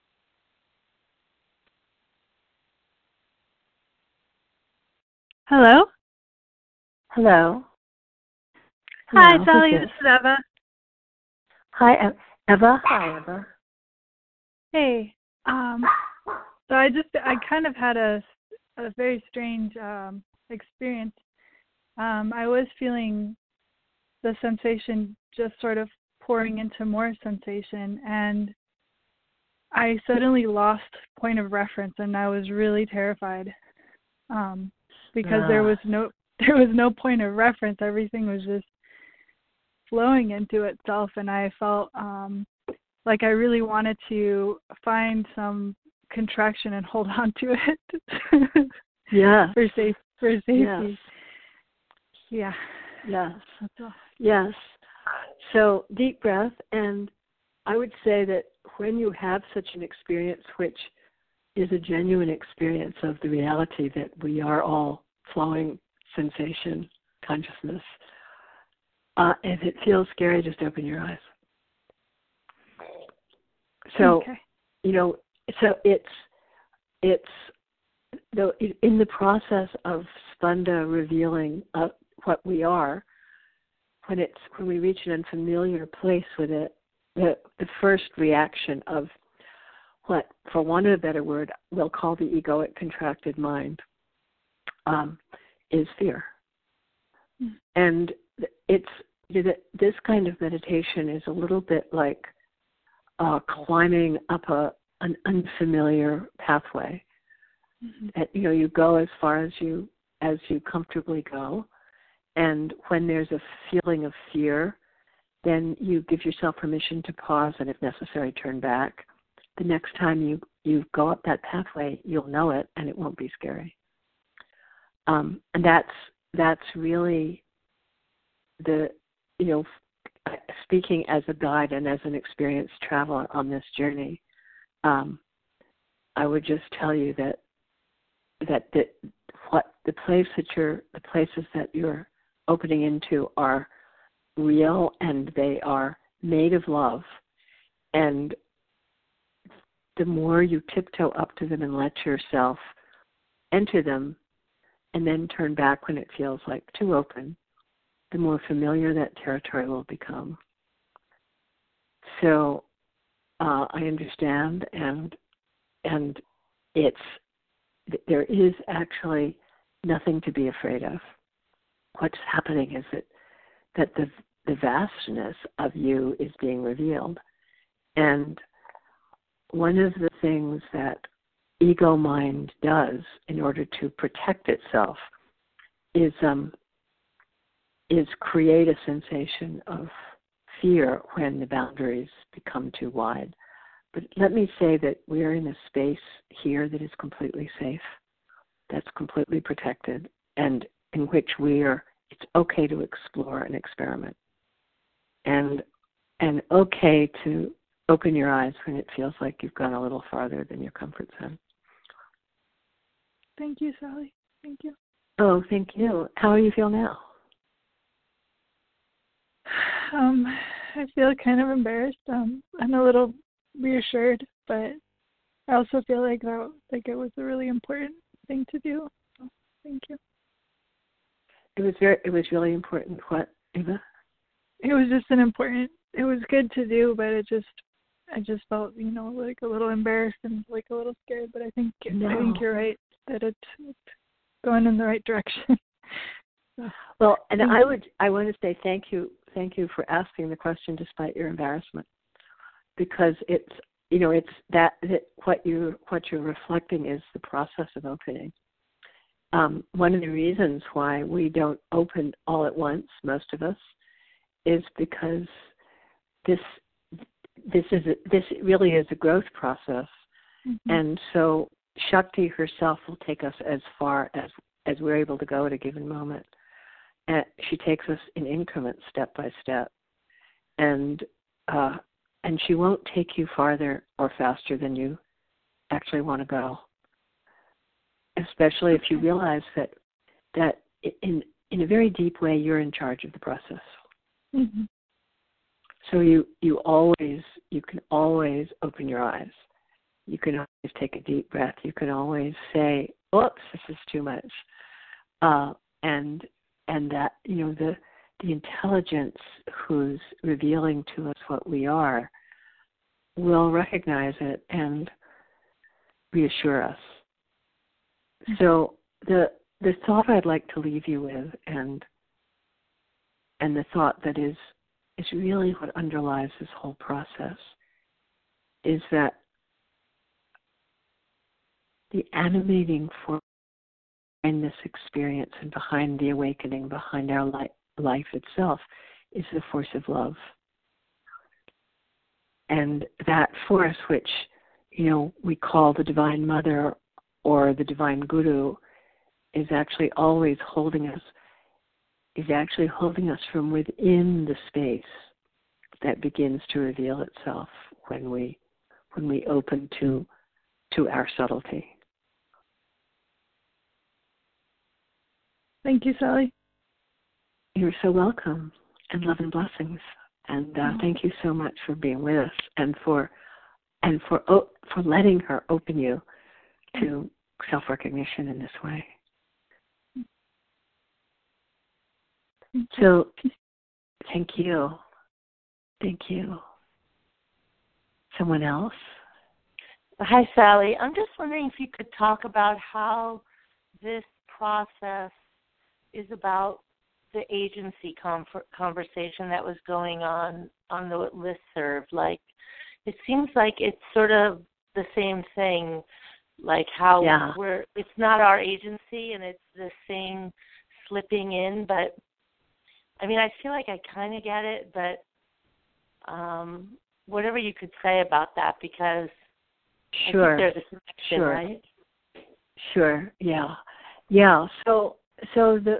Hello? Hello. Hi, Hello. Sally. This is Eva. Hi, Eva. Hi, Eva. Hey. So I kind of had a very strange experience. I was feeling the sensation just sort of pouring into more sensation, and I suddenly lost point of reference, and I was really terrified because there was no point of reference. Everything was just flowing into itself, and I felt like I really wanted to find some contraction and hold on to it. Yeah. For safety. Yes. Yeah. Yes. That's all. Yes. So deep breath, and I would say that when you have such an experience, which is a genuine experience of the reality that we are all flowing sensation, consciousness, if it feels scary, just open your eyes. So, okay. So it's though in the process of Spanda revealing what we are, when we reach an unfamiliar place with it, the first reaction of what, for want of a better word, we'll call the egoic contracted mind, is fear. Mm. And this kind of meditation is a little bit like climbing up an unfamiliar pathway. Mm-hmm. And, you go as far as you comfortably go, and when there's a feeling of fear, then you give yourself permission to pause and, if necessary, turn back. The next time you go up that pathway, you'll know it, and it won't be scary. And that's really speaking as a guide and as an experienced traveler on this journey. I would just tell you that the places that you're opening into are real, and they are made of love. And the more you tiptoe up to them and let yourself enter them, and then turn back when it feels like too open, the more familiar that territory will become. So I understand, and there is actually nothing to be afraid of. What's happening is that the vastness of you is being revealed. And one of the things that ego mind does in order to protect itself is create a sensation of fear when the boundaries become too wide. But let me say that we are in a space here that is completely safe, that's completely protected, and in which it's okay to explore and experiment, and okay to open your eyes when it feels like you've gone a little farther than your comfort zone. Thank you, Sally. Thank you. Oh, thank you. How do you feel now? I feel kind of embarrassed. I'm a little reassured, but I also feel like it was a really important thing to do. So, thank you. It was really important. What, Eva? It was just it was good to do, but I just felt, like a little embarrassed and like a little scared. But I think you're right that it's going in the right direction. Well, and I want to say thank you for asking the question despite your embarrassment, because it's that what you're reflecting is the process of opening. One of the reasons why we don't open all at once, most of us, is because this really is a growth process, mm-hmm. And so Shakti herself will take us as far as we're able to go at a given moment. And she takes us in increments, step by step, and she won't take you farther or faster than you actually want to go. Especially if you realize that in a very deep way you're in charge of the process. Mm-hmm. So you can always open your eyes. You can always take a deep breath. You can always say, "Oops, this is too much," and that the intelligence who's revealing to us what we are will recognize it and reassure us. So the thought I'd like to leave you with, and the thought that is really what underlies this whole process, is that the animating force behind this experience and behind the awakening, behind our life itself, is the force of love. And that force, which, we call the Divine Mother or the Divine Guru, is actually always holding us from within the space that begins to reveal itself when we open to our subtlety. Thank you, Sally. You're so welcome, and love and blessings. And thank you so much for being with us and for letting her open you to self-recognition in this way. So, thank you. Thank you. Someone else? Hi, Sally. I'm just wondering if you could talk about how this process is about the agency conversation that was going on the listserv. Like, it seems like it's sort of the same thing, like how it's not our agency and it's the same slipping in, but I mean, I feel like I kind of get it, but whatever you could say about that, because sure. I think there's a connection, right? Sure. Yeah. So the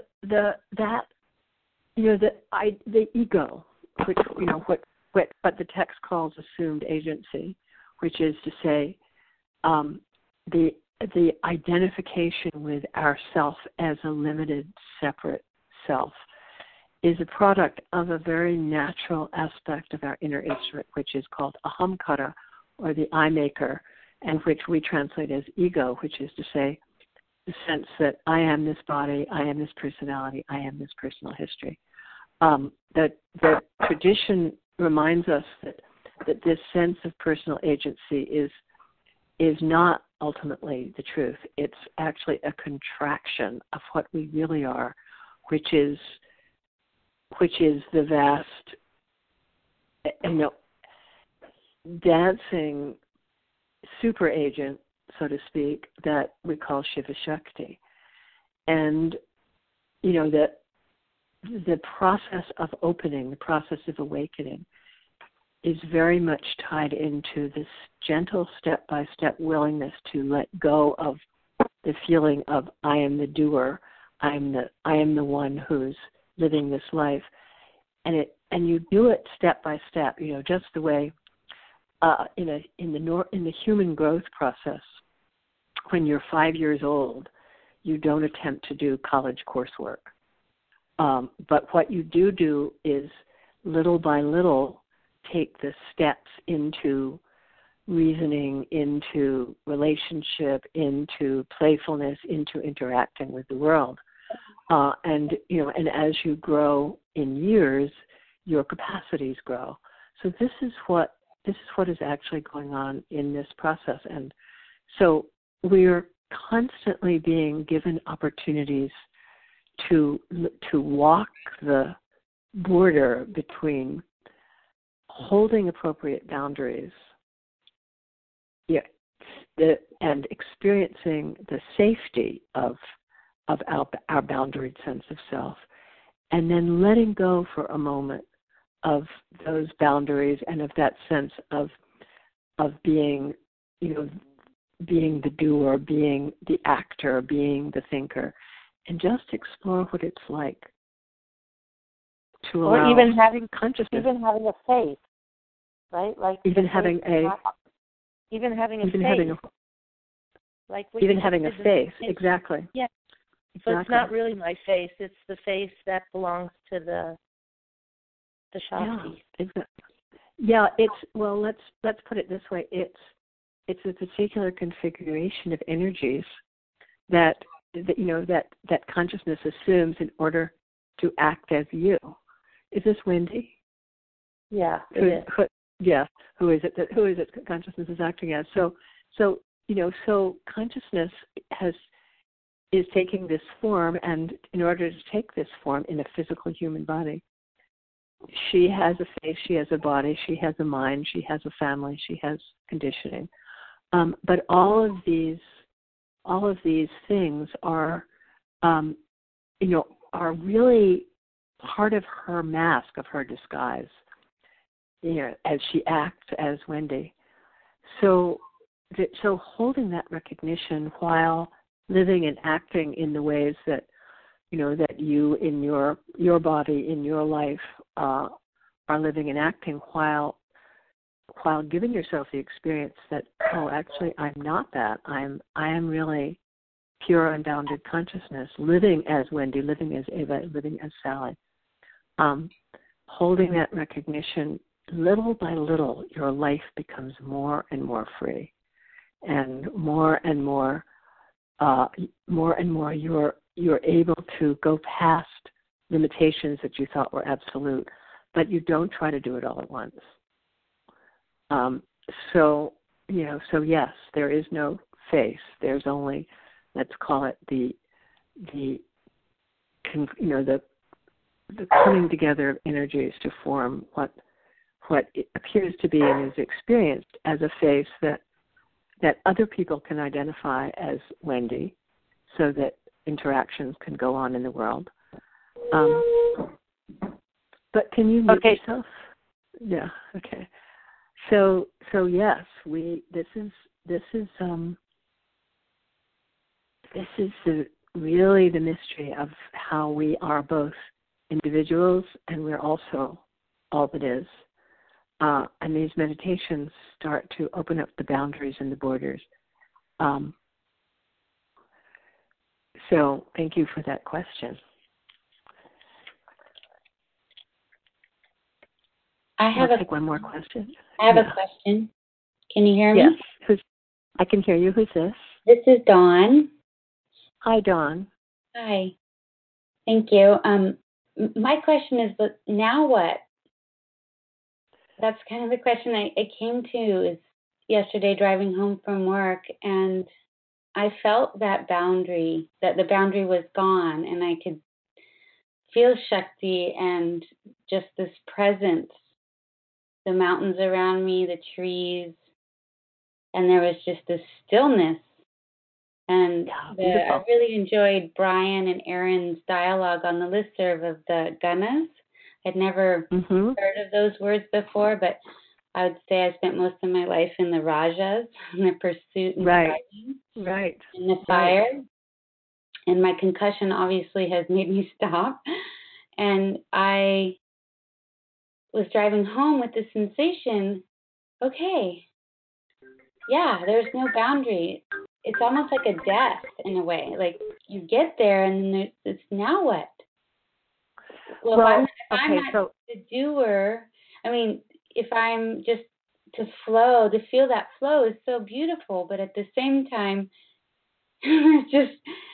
ego, which what the text calls assumed agency, which is to say, the identification with ourself as a limited, separate self, is a product of a very natural aspect of our inner instrument, which is called ahamkara, or the I maker, and which we translate as ego, which is to say, the sense that I am this body, I am this personality, I am this personal history. The tradition reminds us that this sense of personal agency is not ultimately the truth. It's actually a contraction of what we really are, which is the vast, dancing super agent, so to speak, that we call Shiva Shakti. And, that the process of opening, the process of awakening, is very much tied into this gentle step-by-step willingness to let go of the feeling of I am the doer, I am the one who's living this life, and you do it step by step, just the way in the human growth process. When you're 5 years old, you don't attempt to do college coursework, but what you do is little by little take the steps into reasoning, into relationship, into playfulness, into interacting with the world. And as you grow in years, your capacities grow. So this is what is actually going on in this process. And so we're constantly being given opportunities to walk the border between holding appropriate boundaries, and experiencing the safety of our boundaried sense of self, and then letting go for a moment of those boundaries and of that sense of being, being the doer, being the actor, being the thinker, and just explore what it's like to allow, or even having consciousness, even having a face, right? Like even having a face, exactly. Yeah. Exactly. So it's not really my face; it's the face that belongs to the Shakti. Yeah, exactly. Yeah, let's put it this way: it's a particular configuration of energies that consciousness assumes in order to act as you. Is this Wendy? Yeah, it is. Who is it that consciousness is acting as? So consciousness is taking this form, and in order to take this form in a physical human body, she has a face, she has a body, she has a mind, she has a family, she has conditioning. But all of these things are really part of her mask, of her disguise. as she acts as Wendy. So holding that recognition while living and acting in the ways that, that you in your body, in your life, are living and acting while giving yourself the experience that, actually I'm not that. I am really pure, unbounded consciousness, living as Wendy, living as Ava, living as Sally. Holding that recognition, little by little, your life becomes more and more free, and more you're able to go past limitations that you thought were absolute, but you don't try to do it all at once. So yes, there is no face. There's only, let's call it the coming together of energies to form what it appears to be and is experienced as a face that other people can identify as Wendy, so that interactions can go on in the world. But can you mute yourself? Yeah. Okay. So yes, this is really the mystery of how we are both individuals and we're also all that is. And these meditations start to open up the boundaries and the borders. So thank you for that question. I'll take one more question. I have a question. Can you hear me? Yes. I can hear you. Who's this? This is Dawn. Hi, Dawn. Hi. Thank you. My question is, but now what? That's kind of the question I came to is yesterday driving home from work, and I felt that boundary, that the boundary was gone, and I could feel Shakti and just this presence, the mountains around me, the trees, and there was just this stillness. And I really enjoyed Brian and Aaron's dialogue on the listserv of the Ganas. I'd never heard of those words before, but I would say I spent most of my life in the Rajas, in the pursuit and fighting, in the fire. And my concussion obviously has made me stop. And I was driving home with the sensation, okay, yeah, there's no boundary. It's almost like a death in a way. Like you get there and then it's now what? Well, if I'm not the doer, I mean, if I'm just to flow, to feel that flow is so beautiful, but at the same time, just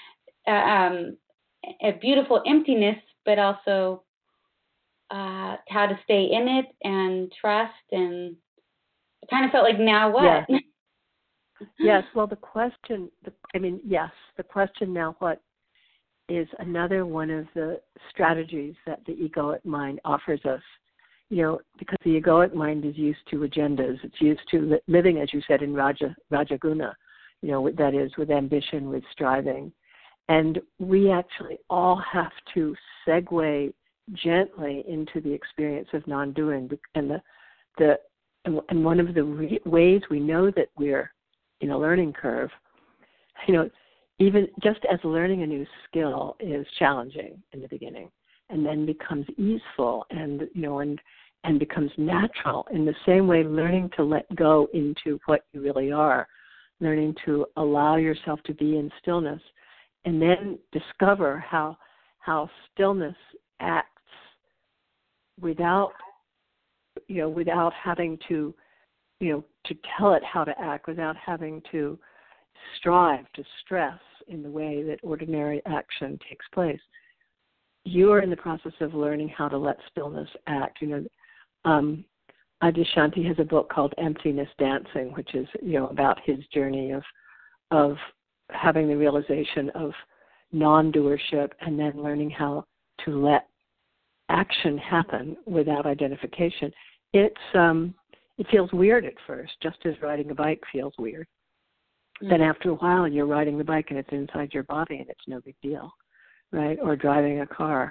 a beautiful emptiness, but also how to stay in it and trust. And it kind of felt like, now what? Yes. Well, the question now what is another one of the strategies that the egoic mind offers us, because the egoic mind is used to agendas. It's used to living, as you said, in Rajaguna, that is with ambition, with striving. And we actually all have to segue gently into the experience of non-doing. And and one of the ways we know that we're in a learning curve, even just as learning a new skill is challenging in the beginning, and then becomes easeful and becomes natural. In the same way, learning to let go into what you really are, learning to allow yourself to be in stillness, and then discover how stillness acts without having to tell it how to act, without having to strive to stress in the way that ordinary action takes place. You are in the process of learning how to let stillness act. Adyashanti has a book called Emptiness Dancing, which is about his journey of having the realization of non-doership and then learning how to let action happen without identification. It feels weird at first, just as riding a bike feels weird. Then after a while, you're riding the bike and it's inside your body and it's no big deal, right? Or driving a car.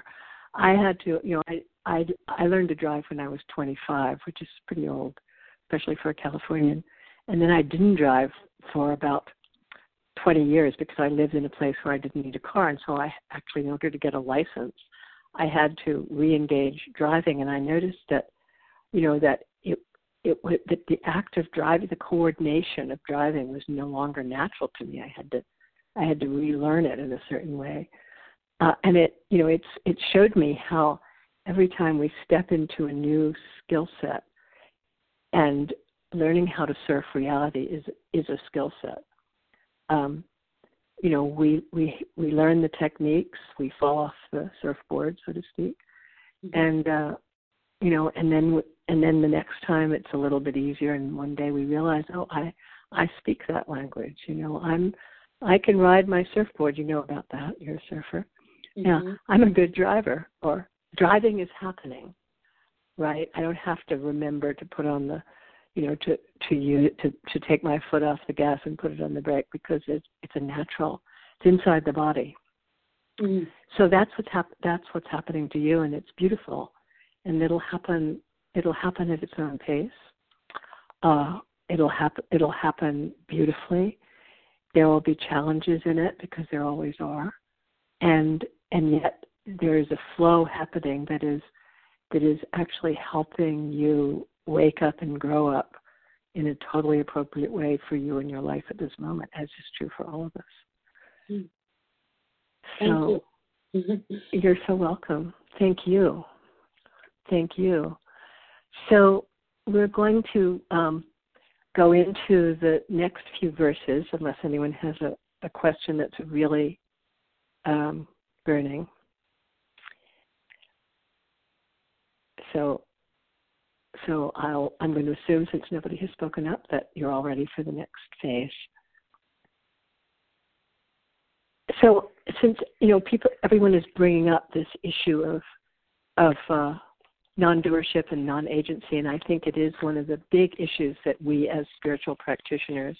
I had to, I learned to drive when I was 25, which is pretty old, especially for a Californian. And then I didn't drive for about 20 years because I lived in a place where I didn't need a car. And so I actually, in order to get a license, I had to re-engage driving. And I noticed that, that that the act of driving, the coordination of driving was no longer natural to me. I had to relearn it in a certain way. And it showed me how every time we step into a new skill set, and learning how to surf reality is a skill set. We learn the techniques, we fall off the surfboard, so to speak, and and then the next time it's a little bit easier, and one day we realize, oh, I speak that language. I can ride my surfboard. You know about that. You're a surfer. Mm-hmm. Yeah, I'm a good driver, or driving is happening, right? I don't have to remember to put on the, to take my foot off the gas and put it on the brake, because it's a natural. It's inside the body. Mm-hmm. So that's what's happening to you, and it's beautiful, and it'll happen at its own pace. It'll happen beautifully. There will be challenges in it, because there always are, and yet there is a flow happening that is actually helping you wake up and grow up in a totally appropriate way for you in your life at this moment, as is true for all of us. Thank you. You're so welcome. Thank you. Thank you. So we're going to go into the next few verses, unless anyone has a question that's really burning. So I'm going to assume, since nobody has spoken up, that you're all ready for the next phase. So since everyone is bringing up this issue of non-doership and non-agency, and I think it is one of the big issues that we as spiritual practitioners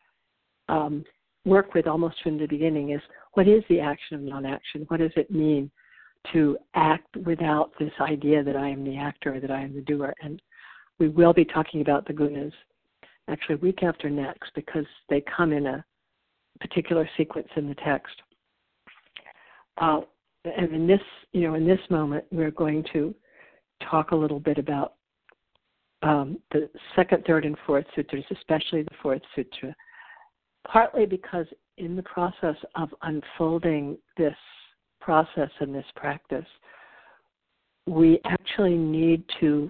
work with almost from the beginning, is what is the action of non-action? What does it mean to act without this idea that I am the actor or that I am the doer? And we will be talking about the gunas actually week after next, because they come in a particular sequence in the text. And in this moment, we're going to talk a little bit about the second, third, and fourth sutras, especially the fourth sutra, partly because in the process of unfolding this process and this practice, we actually need to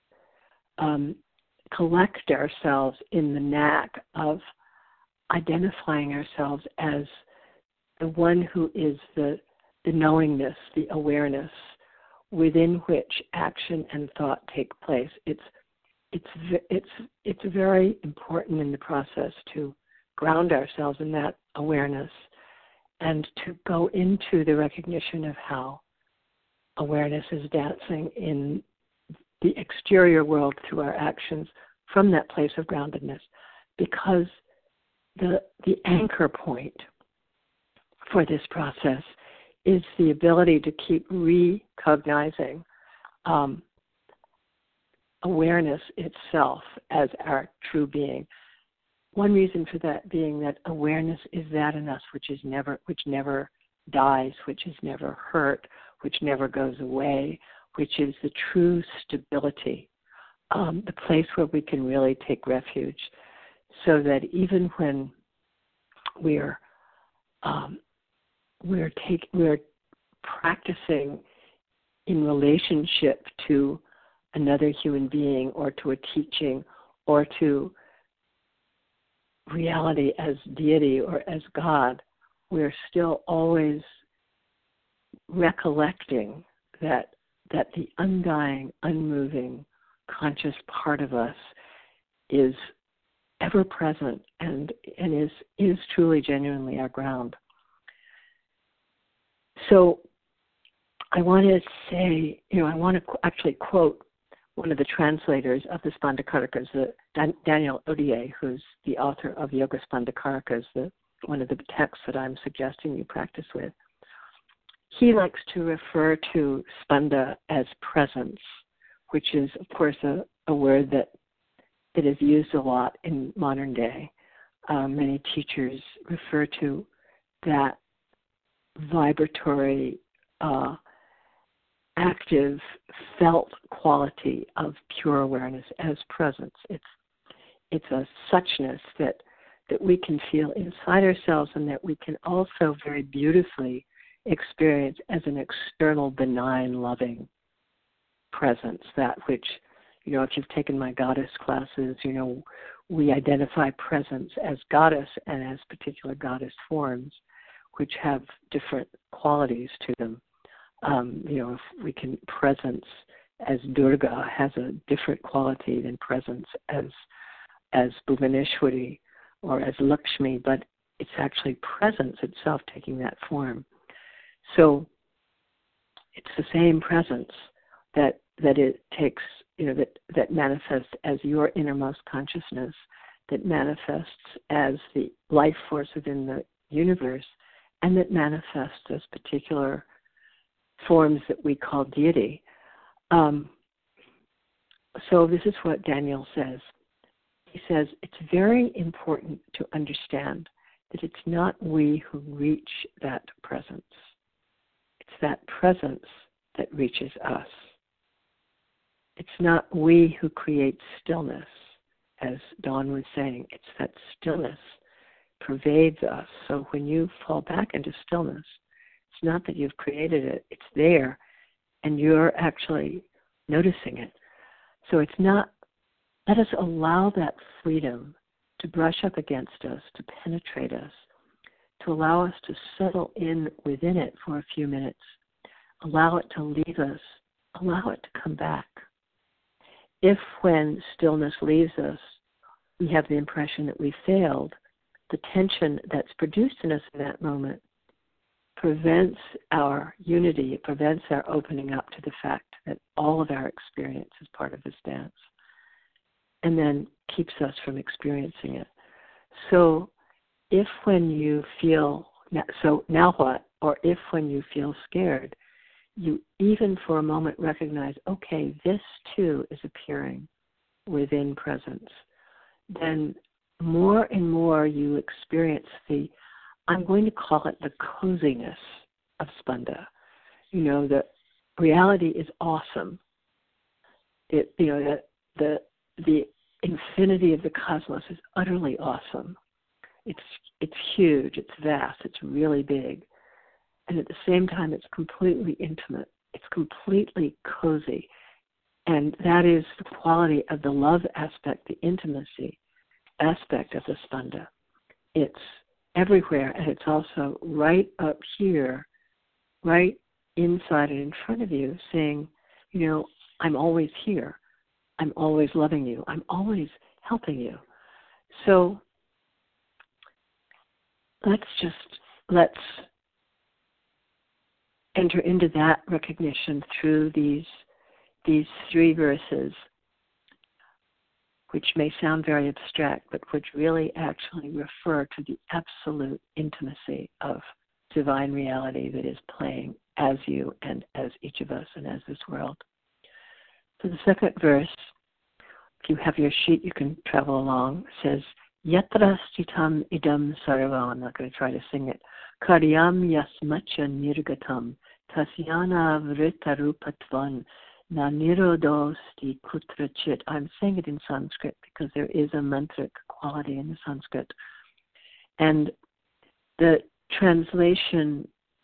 collect ourselves in the knack of identifying ourselves as the one who is the knowingness, the awareness within which action and thought take place. It's very important in the process to ground ourselves in that awareness and to go into the recognition of how awareness is dancing in the exterior world through our actions from that place of groundedness, because the anchor point for this process is the ability to keep recognizing awareness itself as our true being. One reason for that being that awareness is that in us which never dies, which is never hurt, which never goes away, which is the true stability, the place where we can really take refuge, so that even when we're practicing in relationship to another human being, or to a teaching, or to reality as deity or as God, we're still always recollecting that the undying, unmoving, conscious part of us is ever present and is truly, genuinely our ground. So I want to say, I want to actually quote one of the translators of the Spandakarakas, Daniel Odier, who's the author of Yoga Spandakarakas, one of the texts that I'm suggesting you practice with. he likes to refer to spanda as presence, which is, of course, a word that is used a lot in modern day. Many teachers refer to that vibratory, active, felt quality of pure awareness as presence. It's a suchness that we can feel inside ourselves, and that we can also very beautifully experience as an external, benign, loving presence. That which, if you've taken my goddess classes, we identify presence as goddess and as particular goddess forms, which have different qualities to them. If we can, presence as Durga has a different quality than presence as Bhuvaneshwari or as Lakshmi, but it's actually presence itself taking that form. So it's the same presence that it takes, that manifests as your innermost consciousness, that manifests as the life force within the universe, and that manifests as particular forms that we call deity. So this is what Daniel says. He says, it's very important to understand that it's not we who reach that presence. It's that presence that reaches us. It's not we who create stillness, as Dawn was saying. It's that stillness pervades us. So when you fall back into stillness, it's not that you've created it. It's there, and you're actually noticing it. So it's not, let us allow that freedom to brush up against us, to penetrate us, to allow us to settle in within it for a few minutes, allow it to leave us, allow it to come back. If when stillness leaves us, we have the impression that we failed, the tension that's produced in us in that moment prevents our unity, it prevents our opening up to the fact that all of our experience is part of this dance, and then keeps us from experiencing it. So if when you feel, so now what? Or if when you feel scared, you even for a moment recognize, okay, this too is appearing within presence, then more and more you experience I'm going to call it the coziness of spanda. The reality is awesome. The infinity of the cosmos is utterly awesome. It's huge, it's vast, it's really big. And at the same time, it's completely intimate. It's completely cozy. And that is the quality of the love aspect, the intimacy aspect of the spanda. It's everywhere, and it's also right up here, right inside and in front of you, saying, I'm always here. I'm always loving you. I'm always helping you. So let's enter into that recognition through these three verses, which may sound very abstract, but which really actually refer to the absolute intimacy of divine reality that is playing as you and as each of us and as this world. So the second verse, if you have your sheet, you can travel along, says, Yatra stitam idam sarva. I'm not going to try to sing it. Karyam yasmacha nirgatam tasyana vritarupatvan na nirodosti kutrachit. I'm saying it in Sanskrit because there is a mantric quality in the Sanskrit. And the translation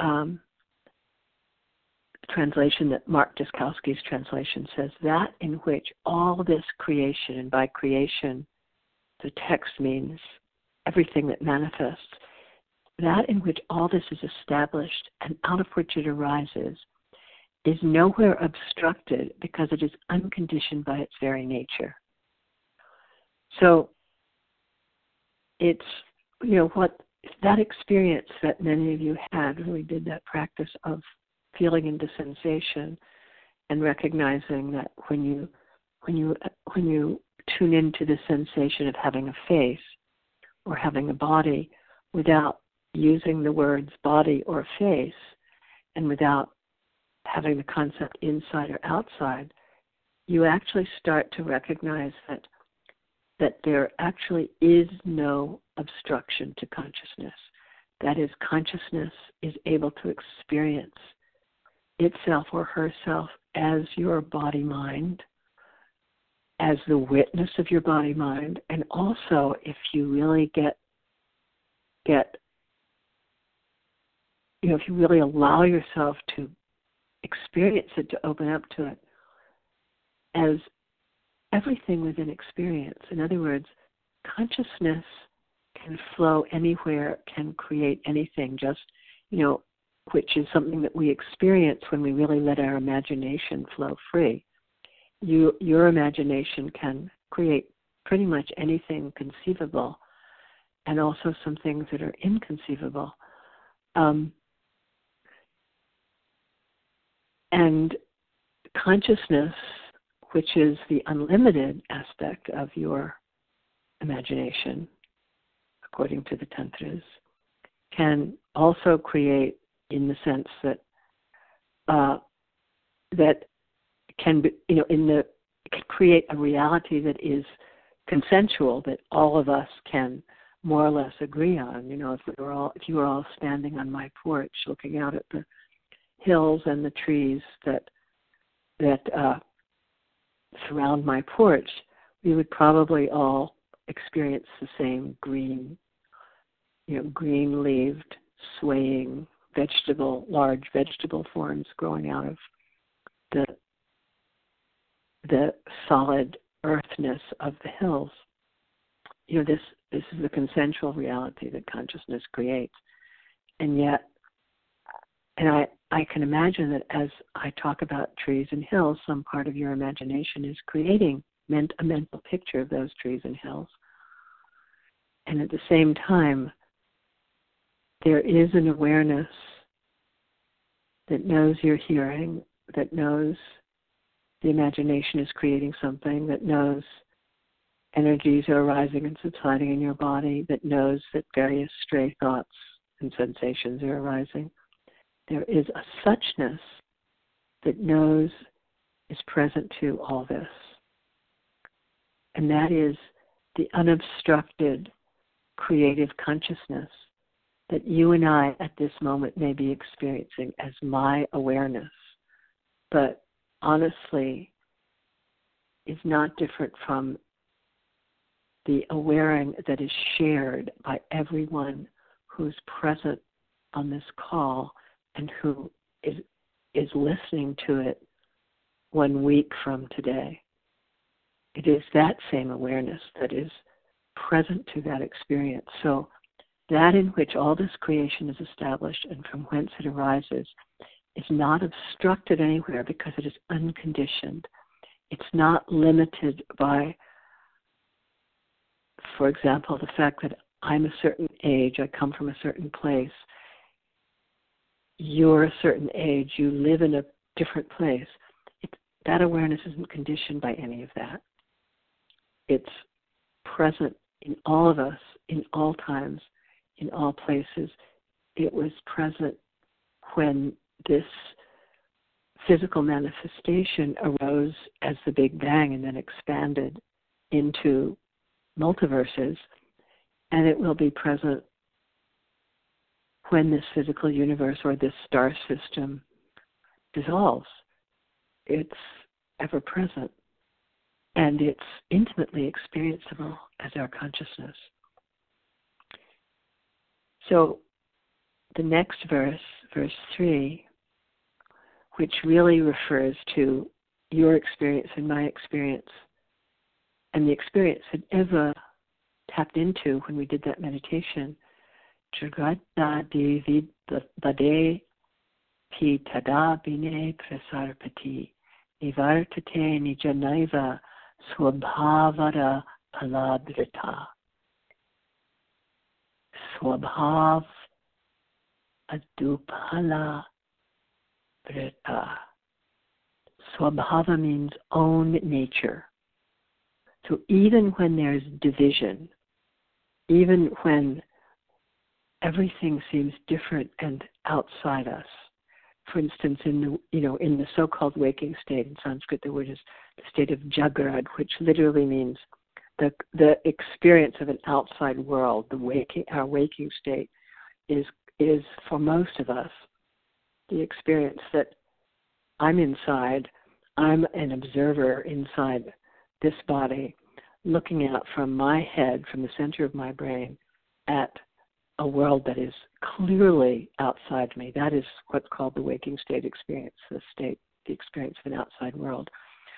that Mark Dyskalski's translation says, that in which all this creation, and by creation the text means everything that manifests, that in which all this is established and out of which it arises is nowhere obstructed because it is unconditioned by its very nature. So it's, what that experience that many of you had when we did that practice of feeling into sensation and recognizing that when you tune into the sensation of having a face or having a body without using the words body or face, and without having the concept inside or outside, you actually start to recognize that there actually is no obstruction to consciousness. That is, consciousness is able to experience itself or herself as your body-mind, as the witness of your body-mind, and also if you really if you really allow yourself to experience it, to open up to it, as everything within experience. In other words, consciousness can flow anywhere, can create anything, just, which is something that we experience when we really let our imagination flow free. Your imagination can create pretty much anything conceivable, and also some things that are inconceivable. And consciousness, which is the unlimited aspect of your imagination, according to the tantras, can also create, in the sense that that can be, it can create a reality that is consensual, that all of us can more or less agree on. If you were all standing on my porch, looking out at the hills and the trees that surround my porch, we would probably all experience the same green-leaved, swaying large vegetable forms growing out of the solid earthness of the hills. This is the consensual reality that consciousness creates. And yet, I can imagine that as I talk about trees and hills, some part of your imagination is creating a mental picture of those trees and hills. And at the same time, there is an awareness that knows you're hearing, that knows the imagination is creating something, that knows energies are arising and subsiding in your body, that knows that various stray thoughts and sensations are arising. There is a suchness that knows is present to all this. And that is the unobstructed creative consciousness that you and I at this moment may be experiencing as my awareness, but honestly is not different from the awareing that is shared by everyone who's present on this call and who is listening to it 1 week from today. It is that same awareness that is present to that experience. So that in which all this creation is established and from whence it arises is not obstructed anywhere because it is unconditioned. It's not limited by, for example, the fact that I'm a certain age, I come from a certain place, you're a certain age, you live in a different place. That awareness isn't conditioned by any of that. It's present in all of us, in all times, in all places. It was present when this physical manifestation arose as the Big Bang and then expanded into multiverses, and it will be present when this physical universe or this star system dissolves. It's ever present, and it's intimately experienceable as our consciousness. So the next verse, verse 3, which really refers to your experience and my experience, and the experience that Eva tapped into when we did that meditation, Jagata Devi Bade Pi Tada Bine Prasarpati Nivartate Nijanaiva Swabhavara Palabrita. Swabhav Adupala Brita. Swabhava means own nature. So even when there's division, even when everything seems different and outside us, for instance, in the so-called waking state, in Sanskrit, the word is the state of jagrad, which literally means the experience of an outside world. Our waking state is for most of us the experience that I'm inside. I'm an observer inside this body, looking out from my head, from the center of my brain, at a world that is clearly outside me. That is what's called the waking state experience, the experience of an outside world.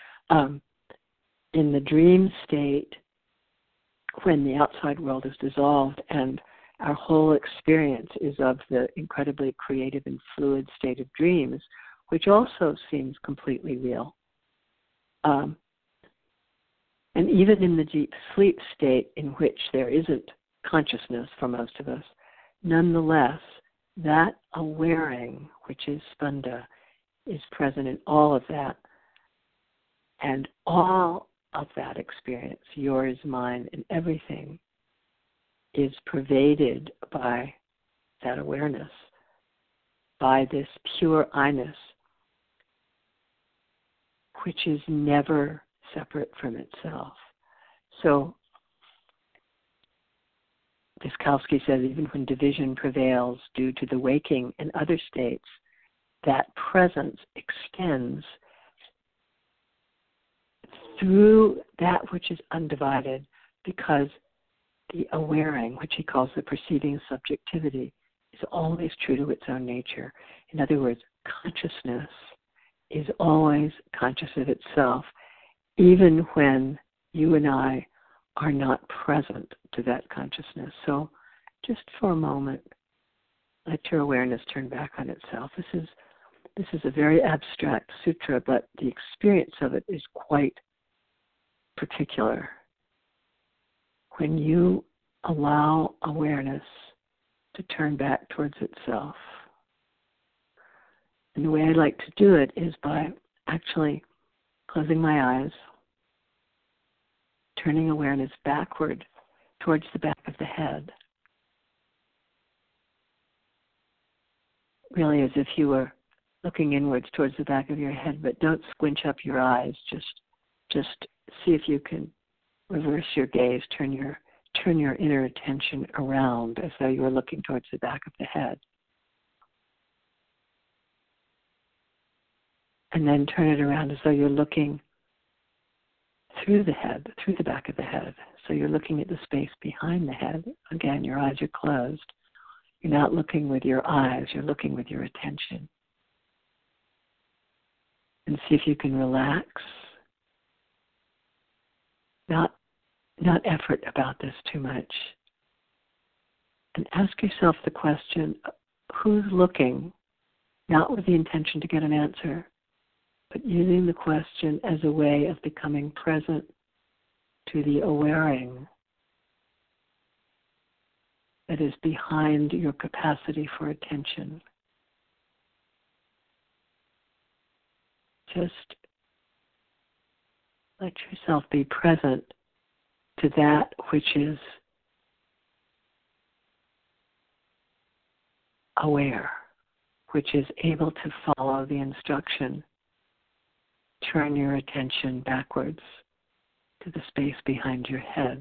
In the dream state, when the outside world is dissolved and our whole experience is of the incredibly creative and fluid state of dreams, which also seems completely real. And even in the deep sleep state, in which there isn't consciousness for most of us, nonetheless, that awareing, which is spanda, is present in all of that. And all of that experience, yours, mine, and everything, is pervaded by that awareness, by this pure I-ness, which is never separate from itself. So, Viskalsky says, even when division prevails due to the waking and other states, that presence extends through that which is undivided, because the awareing, which he calls the perceiving subjectivity, is always true to its own nature. In other words, consciousness is always conscious of itself, even when you and I are not present to that consciousness. So just for a moment, let your awareness turn back on itself. This is a very abstract sutra, but the experience of it is quite particular. When you allow awareness to turn back towards itself. And the way I like to do it is by actually closing my eyes, turning awareness backward towards the back of the head. Really as if you were looking inwards towards the back of your head, but don't squinch up your eyes. Just see if you can reverse your gaze, turn your inner attention around as though you were looking towards the back of the head. And then turn it around as though you're looking through the head, through the back of the head. So you're looking at the space behind the head. Again, your eyes are closed. You're not looking with your eyes, you're looking with your attention. And see if you can relax. Not effort about this too much. And ask yourself the question, who's looking, not with the intention to get an answer, but using the question as a way of becoming present to the awareing that is behind your capacity for attention. Just let yourself be present to that which is aware, which is able to follow the instruction. Turn your attention backwards to the space behind your head.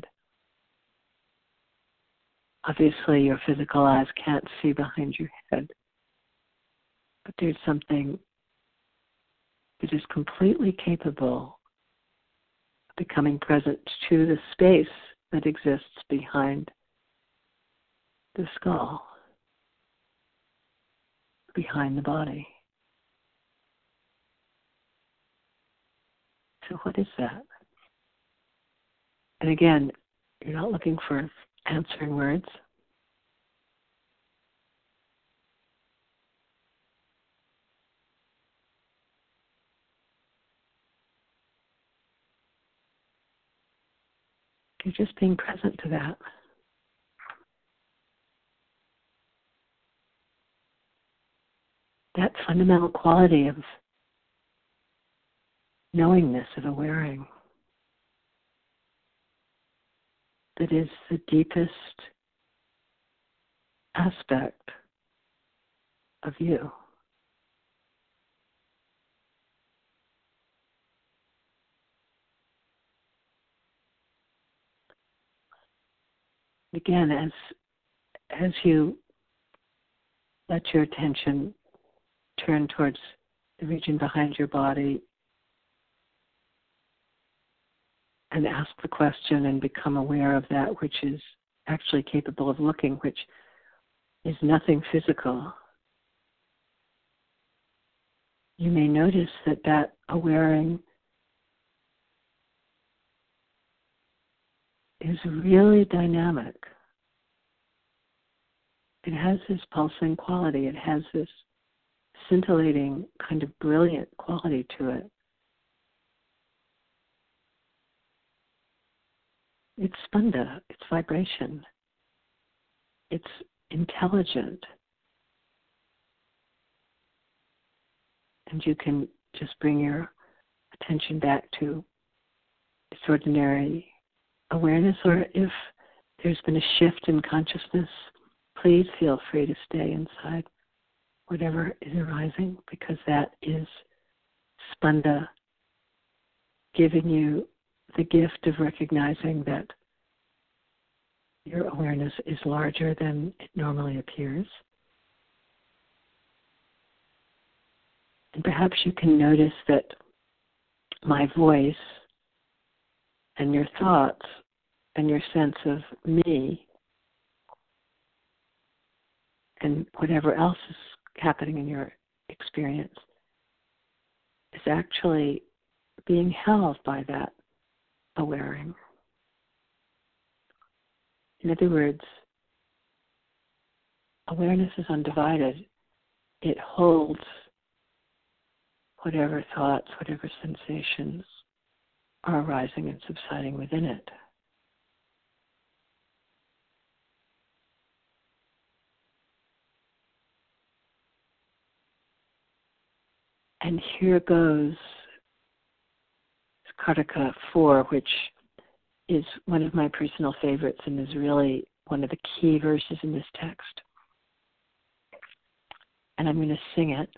Obviously, your physical eyes can't see behind your head, but there's something that is completely capable of becoming present to the space that exists behind the skull, behind the body. So what is that? And again, you're not looking for answering words. You're just being present to that. That fundamental quality of knowingness, of awareing, that is the deepest aspect of you. Again, as you let your attention turn towards the region behind your body and ask the question and become aware of that which is actually capable of looking, which is nothing physical, you may notice that awareing is really dynamic. It has this pulsing quality. It has this scintillating, kind of brilliant quality to it. It's spanda, it's vibration. It's intelligent. And you can just bring your attention back to this ordinary awareness, or if there's been a shift in consciousness, please feel free to stay inside whatever is arising, because that is spanda giving you the gift of recognizing that your awareness is larger than it normally appears. And perhaps you can notice that my voice and your thoughts and your sense of me and whatever else is happening in your experience is actually being held by that awareing. In other words, awareness is undivided. It holds whatever thoughts, whatever sensations are arising and subsiding within it. And here goes Kartika 4, which is one of my personal favorites and is really one of the key verses in this text. And I'm going to sing it.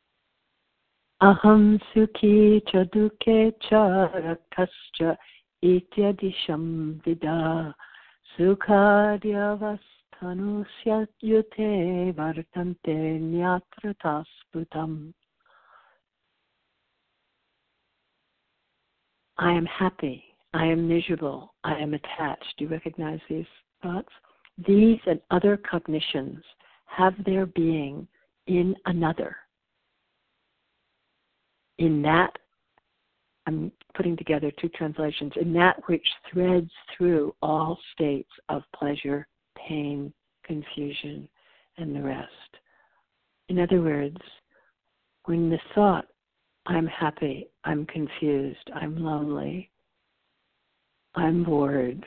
Aham sukhi cha dukhe cha rakascha ityadisham vida sukhadyavasthanusya yute vartante nyatratas putam. I am happy. I am miserable. I am attached. Do you recognize these thoughts? These and other cognitions have their being in another. In that, I'm putting together two translations, in that which threads through all states of pleasure, pain, confusion, and the rest. In other words, when the thought, I'm happy, I'm confused, I'm lonely, I'm bored,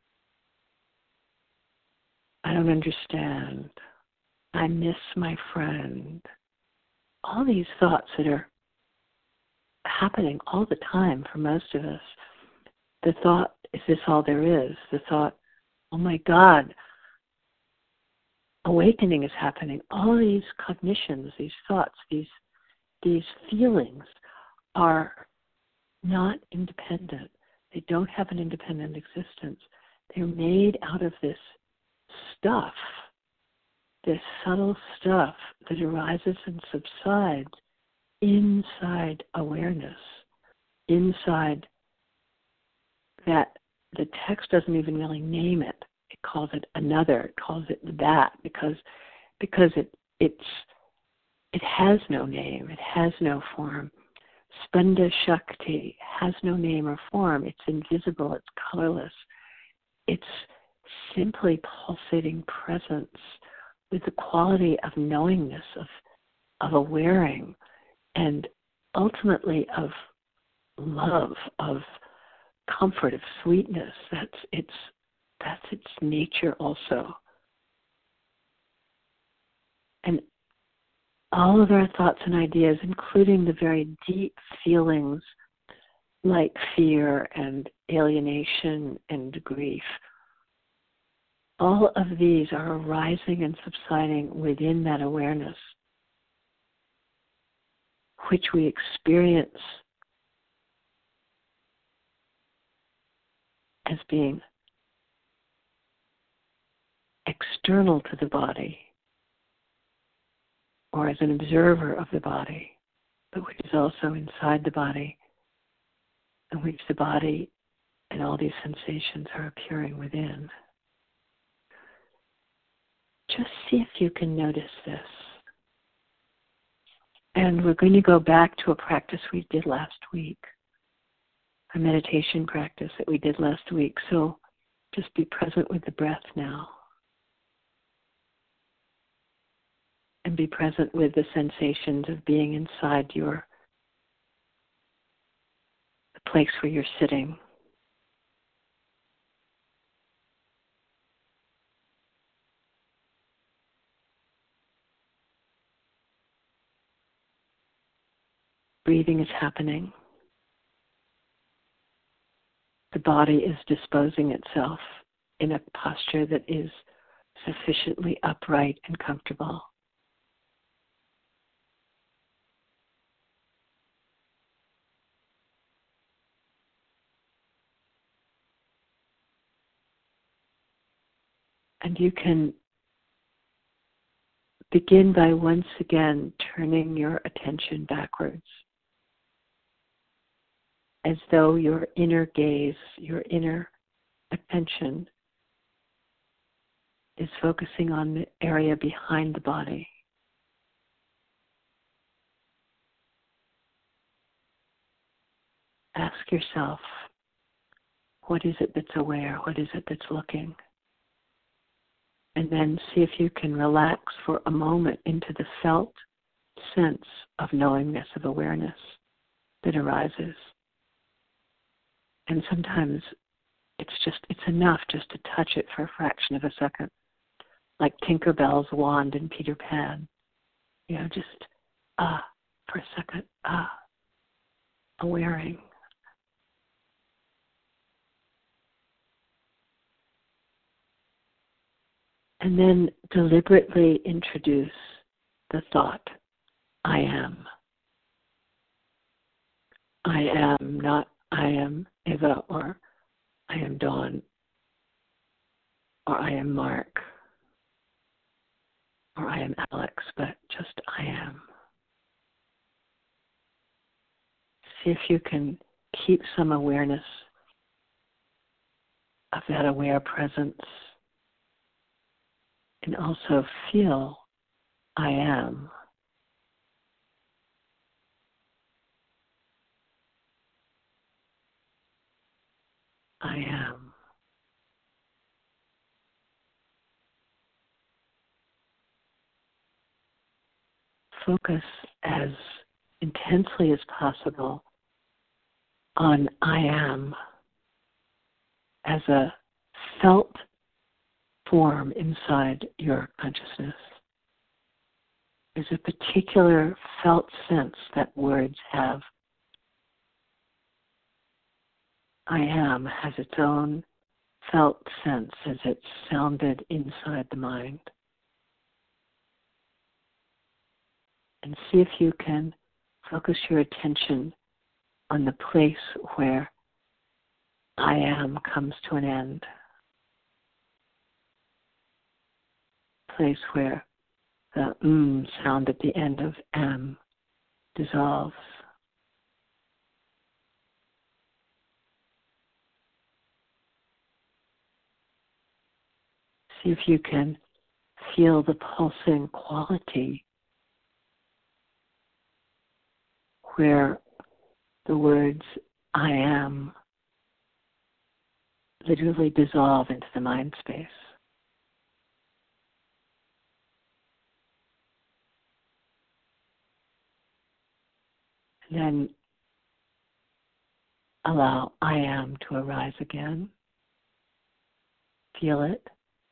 I don't understand, I miss my friend, all these thoughts that are happening all the time for most of us. The thought, is this all there is? The thought, oh my God, awakening is happening. All these cognitions, these thoughts, these feelings are not independent. They don't have an independent existence. They're made out of this stuff, this subtle stuff that arises and subsides inside awareness, inside that the text doesn't even really name it. It calls it another. It calls it that because it has no name. It has no form. Spanda Shakti has no name or form. It's invisible. It's colorless. It's simply pulsating presence with the quality of knowingness, of awareing, and ultimately of love, of comfort, of sweetness. That's its nature also. And all of our thoughts and ideas, including the very deep feelings like fear and alienation and grief, all of these are arising and subsiding within that awareness, which we experience as being external to the body or as an observer of the body, but which is also inside the body, in which the body and all these sensations are appearing within. Just see if you can notice this. And we're going to go back to a practice we did last week, a meditation practice that we did last week. So just be present with the breath now. And be present with the sensations of being inside the place where you're sitting. Breathing is happening. The body is disposing itself in a posture that is sufficiently upright and comfortable. And you can begin by once again turning your attention backwards, as though your inner gaze, your inner attention is focusing on the area behind the body. Ask yourself, what is it that's aware? What is it that's looking? And then see if you can relax for a moment into the felt sense of knowingness, of awareness that arises. And sometimes it's enough just to touch it for a fraction of a second, like Tinkerbell's wand in Peter Pan. Just for a second, awareing. And then deliberately introduce the thought, I am. I am not I am Eva, or I am Dawn, or I am Mark, or I am Alex, but just I am. See if you can keep some awareness of that aware presence, and also feel I am. I am. Focus as intensely as possible on I am as a felt form inside your consciousness. There's a particular felt sense that words have. I am has its own felt sense as it's sounded inside the mind. And see if you can focus your attention on the place where I am comes to an end. Place where the sound at the end of am dissolves. See if you can feel the pulsing quality where the words I am literally dissolve into the mind space. And then allow I am to arise again. Feel it.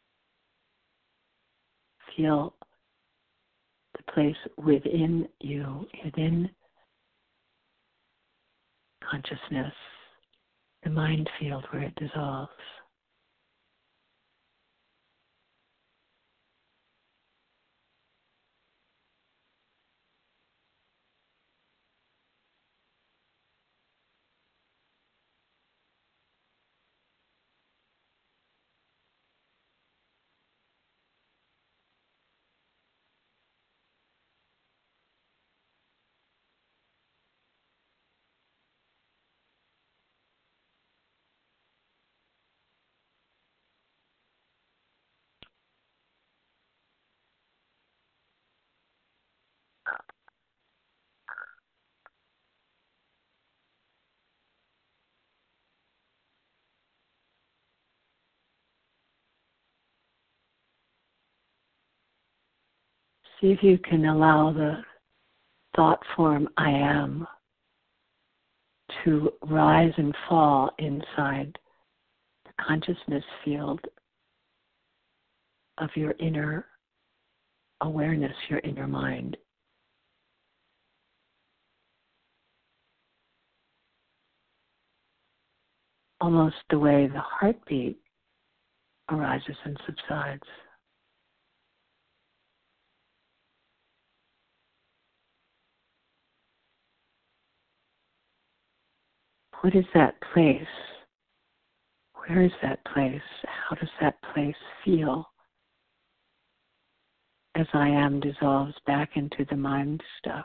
Feel the place within you, within consciousness, the mind field where it dissolves. See if you can allow the thought form I am to rise and fall inside the consciousness field of your inner awareness, your inner mind. Almost the way the heartbeat arises and subsides. What is that place? Where is that place? How does that place feel as I am dissolves back into the mind stuff?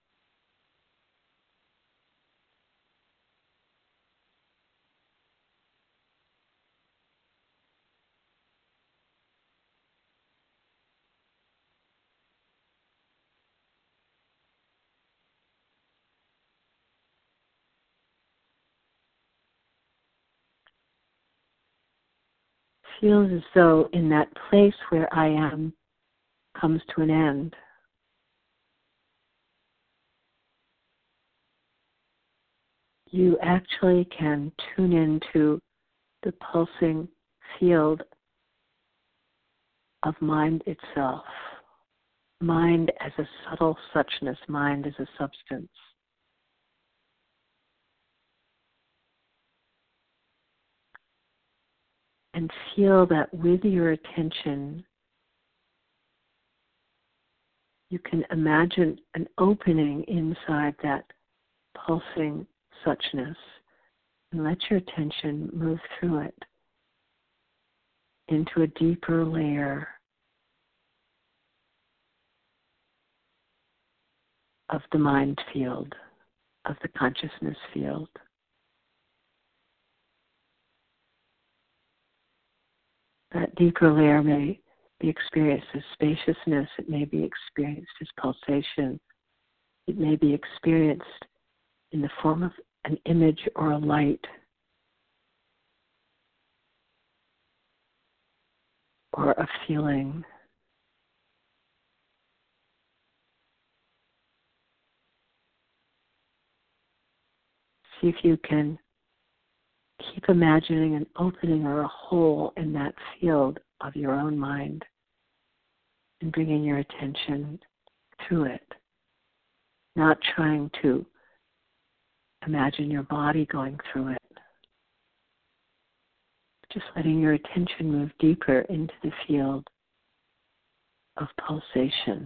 Feels as though in that place where I am comes to an end. You actually can tune into the pulsing field of mind itself. Mind as a subtle suchness, mind as a substance. And feel that with your attention, you can imagine an opening inside that pulsing suchness and let your attention move through it into a deeper layer of the mind field, of the consciousness field. That deeper layer may be experienced as spaciousness, it may be experienced as pulsation, it may be experienced in the form of an image or a light, or a feeling. See if you can keep imagining an opening or a hole in that field of your own mind and bringing your attention to it. Not trying to imagine your body going through it. Just letting your attention move deeper into the field of pulsation.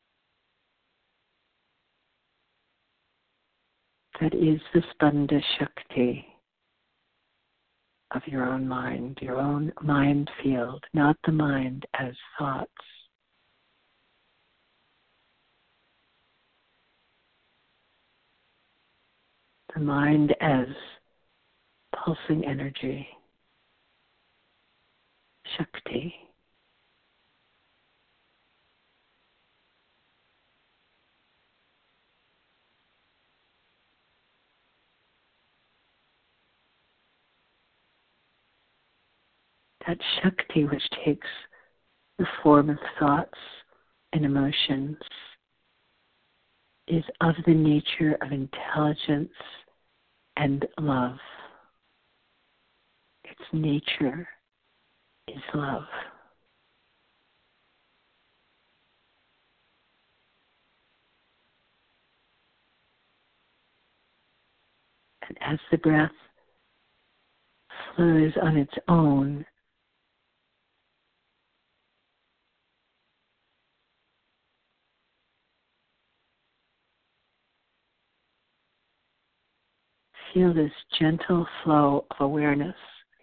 That is the Spanda Shakti of your own mind field, not the mind as thoughts. The mind as pulsing energy, Shakti. That Shakti which takes the form of thoughts and emotions is of the nature of intelligence and love. Its nature is love. And as the breath flows on its own, feel this gentle flow of awareness.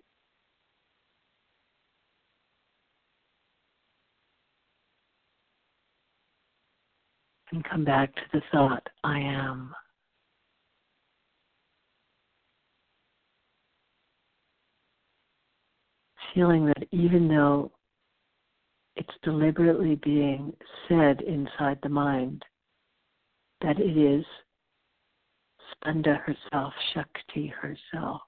And come back to the thought, I am. Feeling that even though it's deliberately being said inside the mind, that it is Spanda herself, Shakti herself,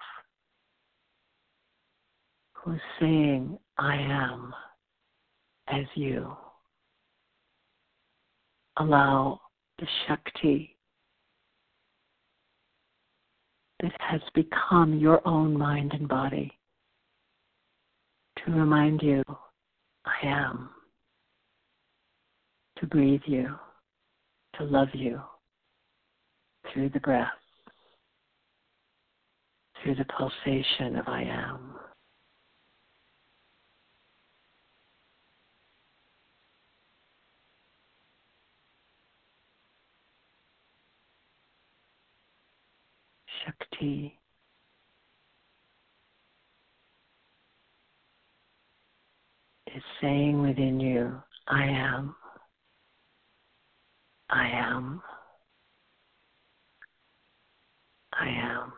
who is saying, I am as you. allow the Shakti that has become your own mind and body to remind you, I am, to breathe you, to love you through the breath, through the pulsation of I am. Shakti is saying within you, I am, I am, I am.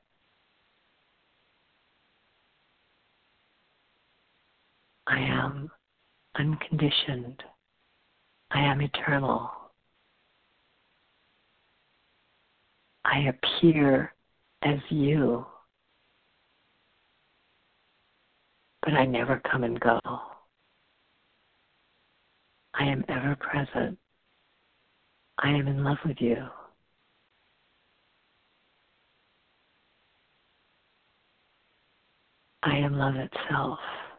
I am unconditioned. I am eternal. I appear as you, but I never come and go. I am ever present. I am in love with you. I am love itself.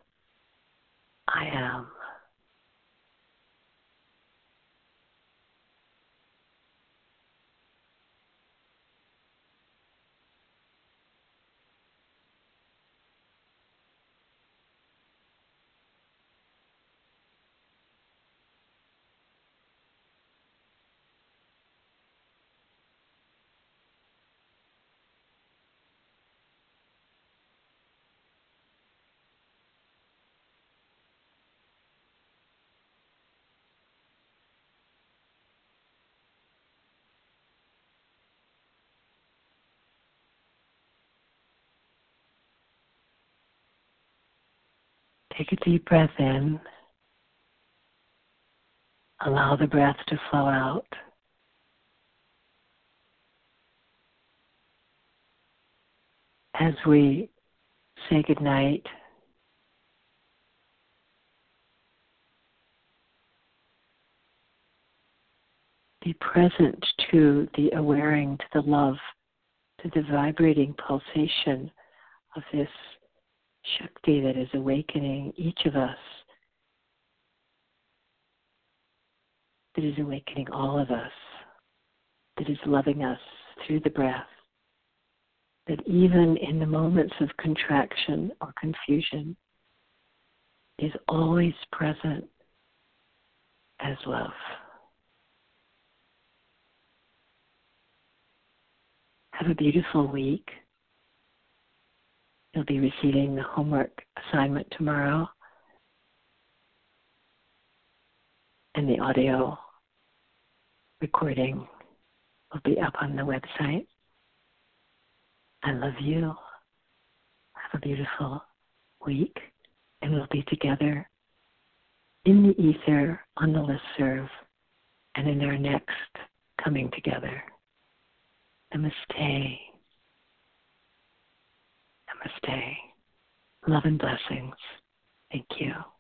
I am. Take a deep breath in. Allow the breath to flow out. As we say goodnight, be present to the awareing, to the love, to the vibrating pulsation of this Shakti that is awakening each of us, that is awakening all of us, that is loving us through the breath, that even in the moments of contraction or confusion is always present as love. Have a beautiful week. You'll be receiving the homework assignment tomorrow, and the audio recording will be up on the website. I love you. Have a beautiful week, and we'll be together in the ether, on the listserv, and in our next coming together. Namaste. Namaste. Love and blessings. Thank you.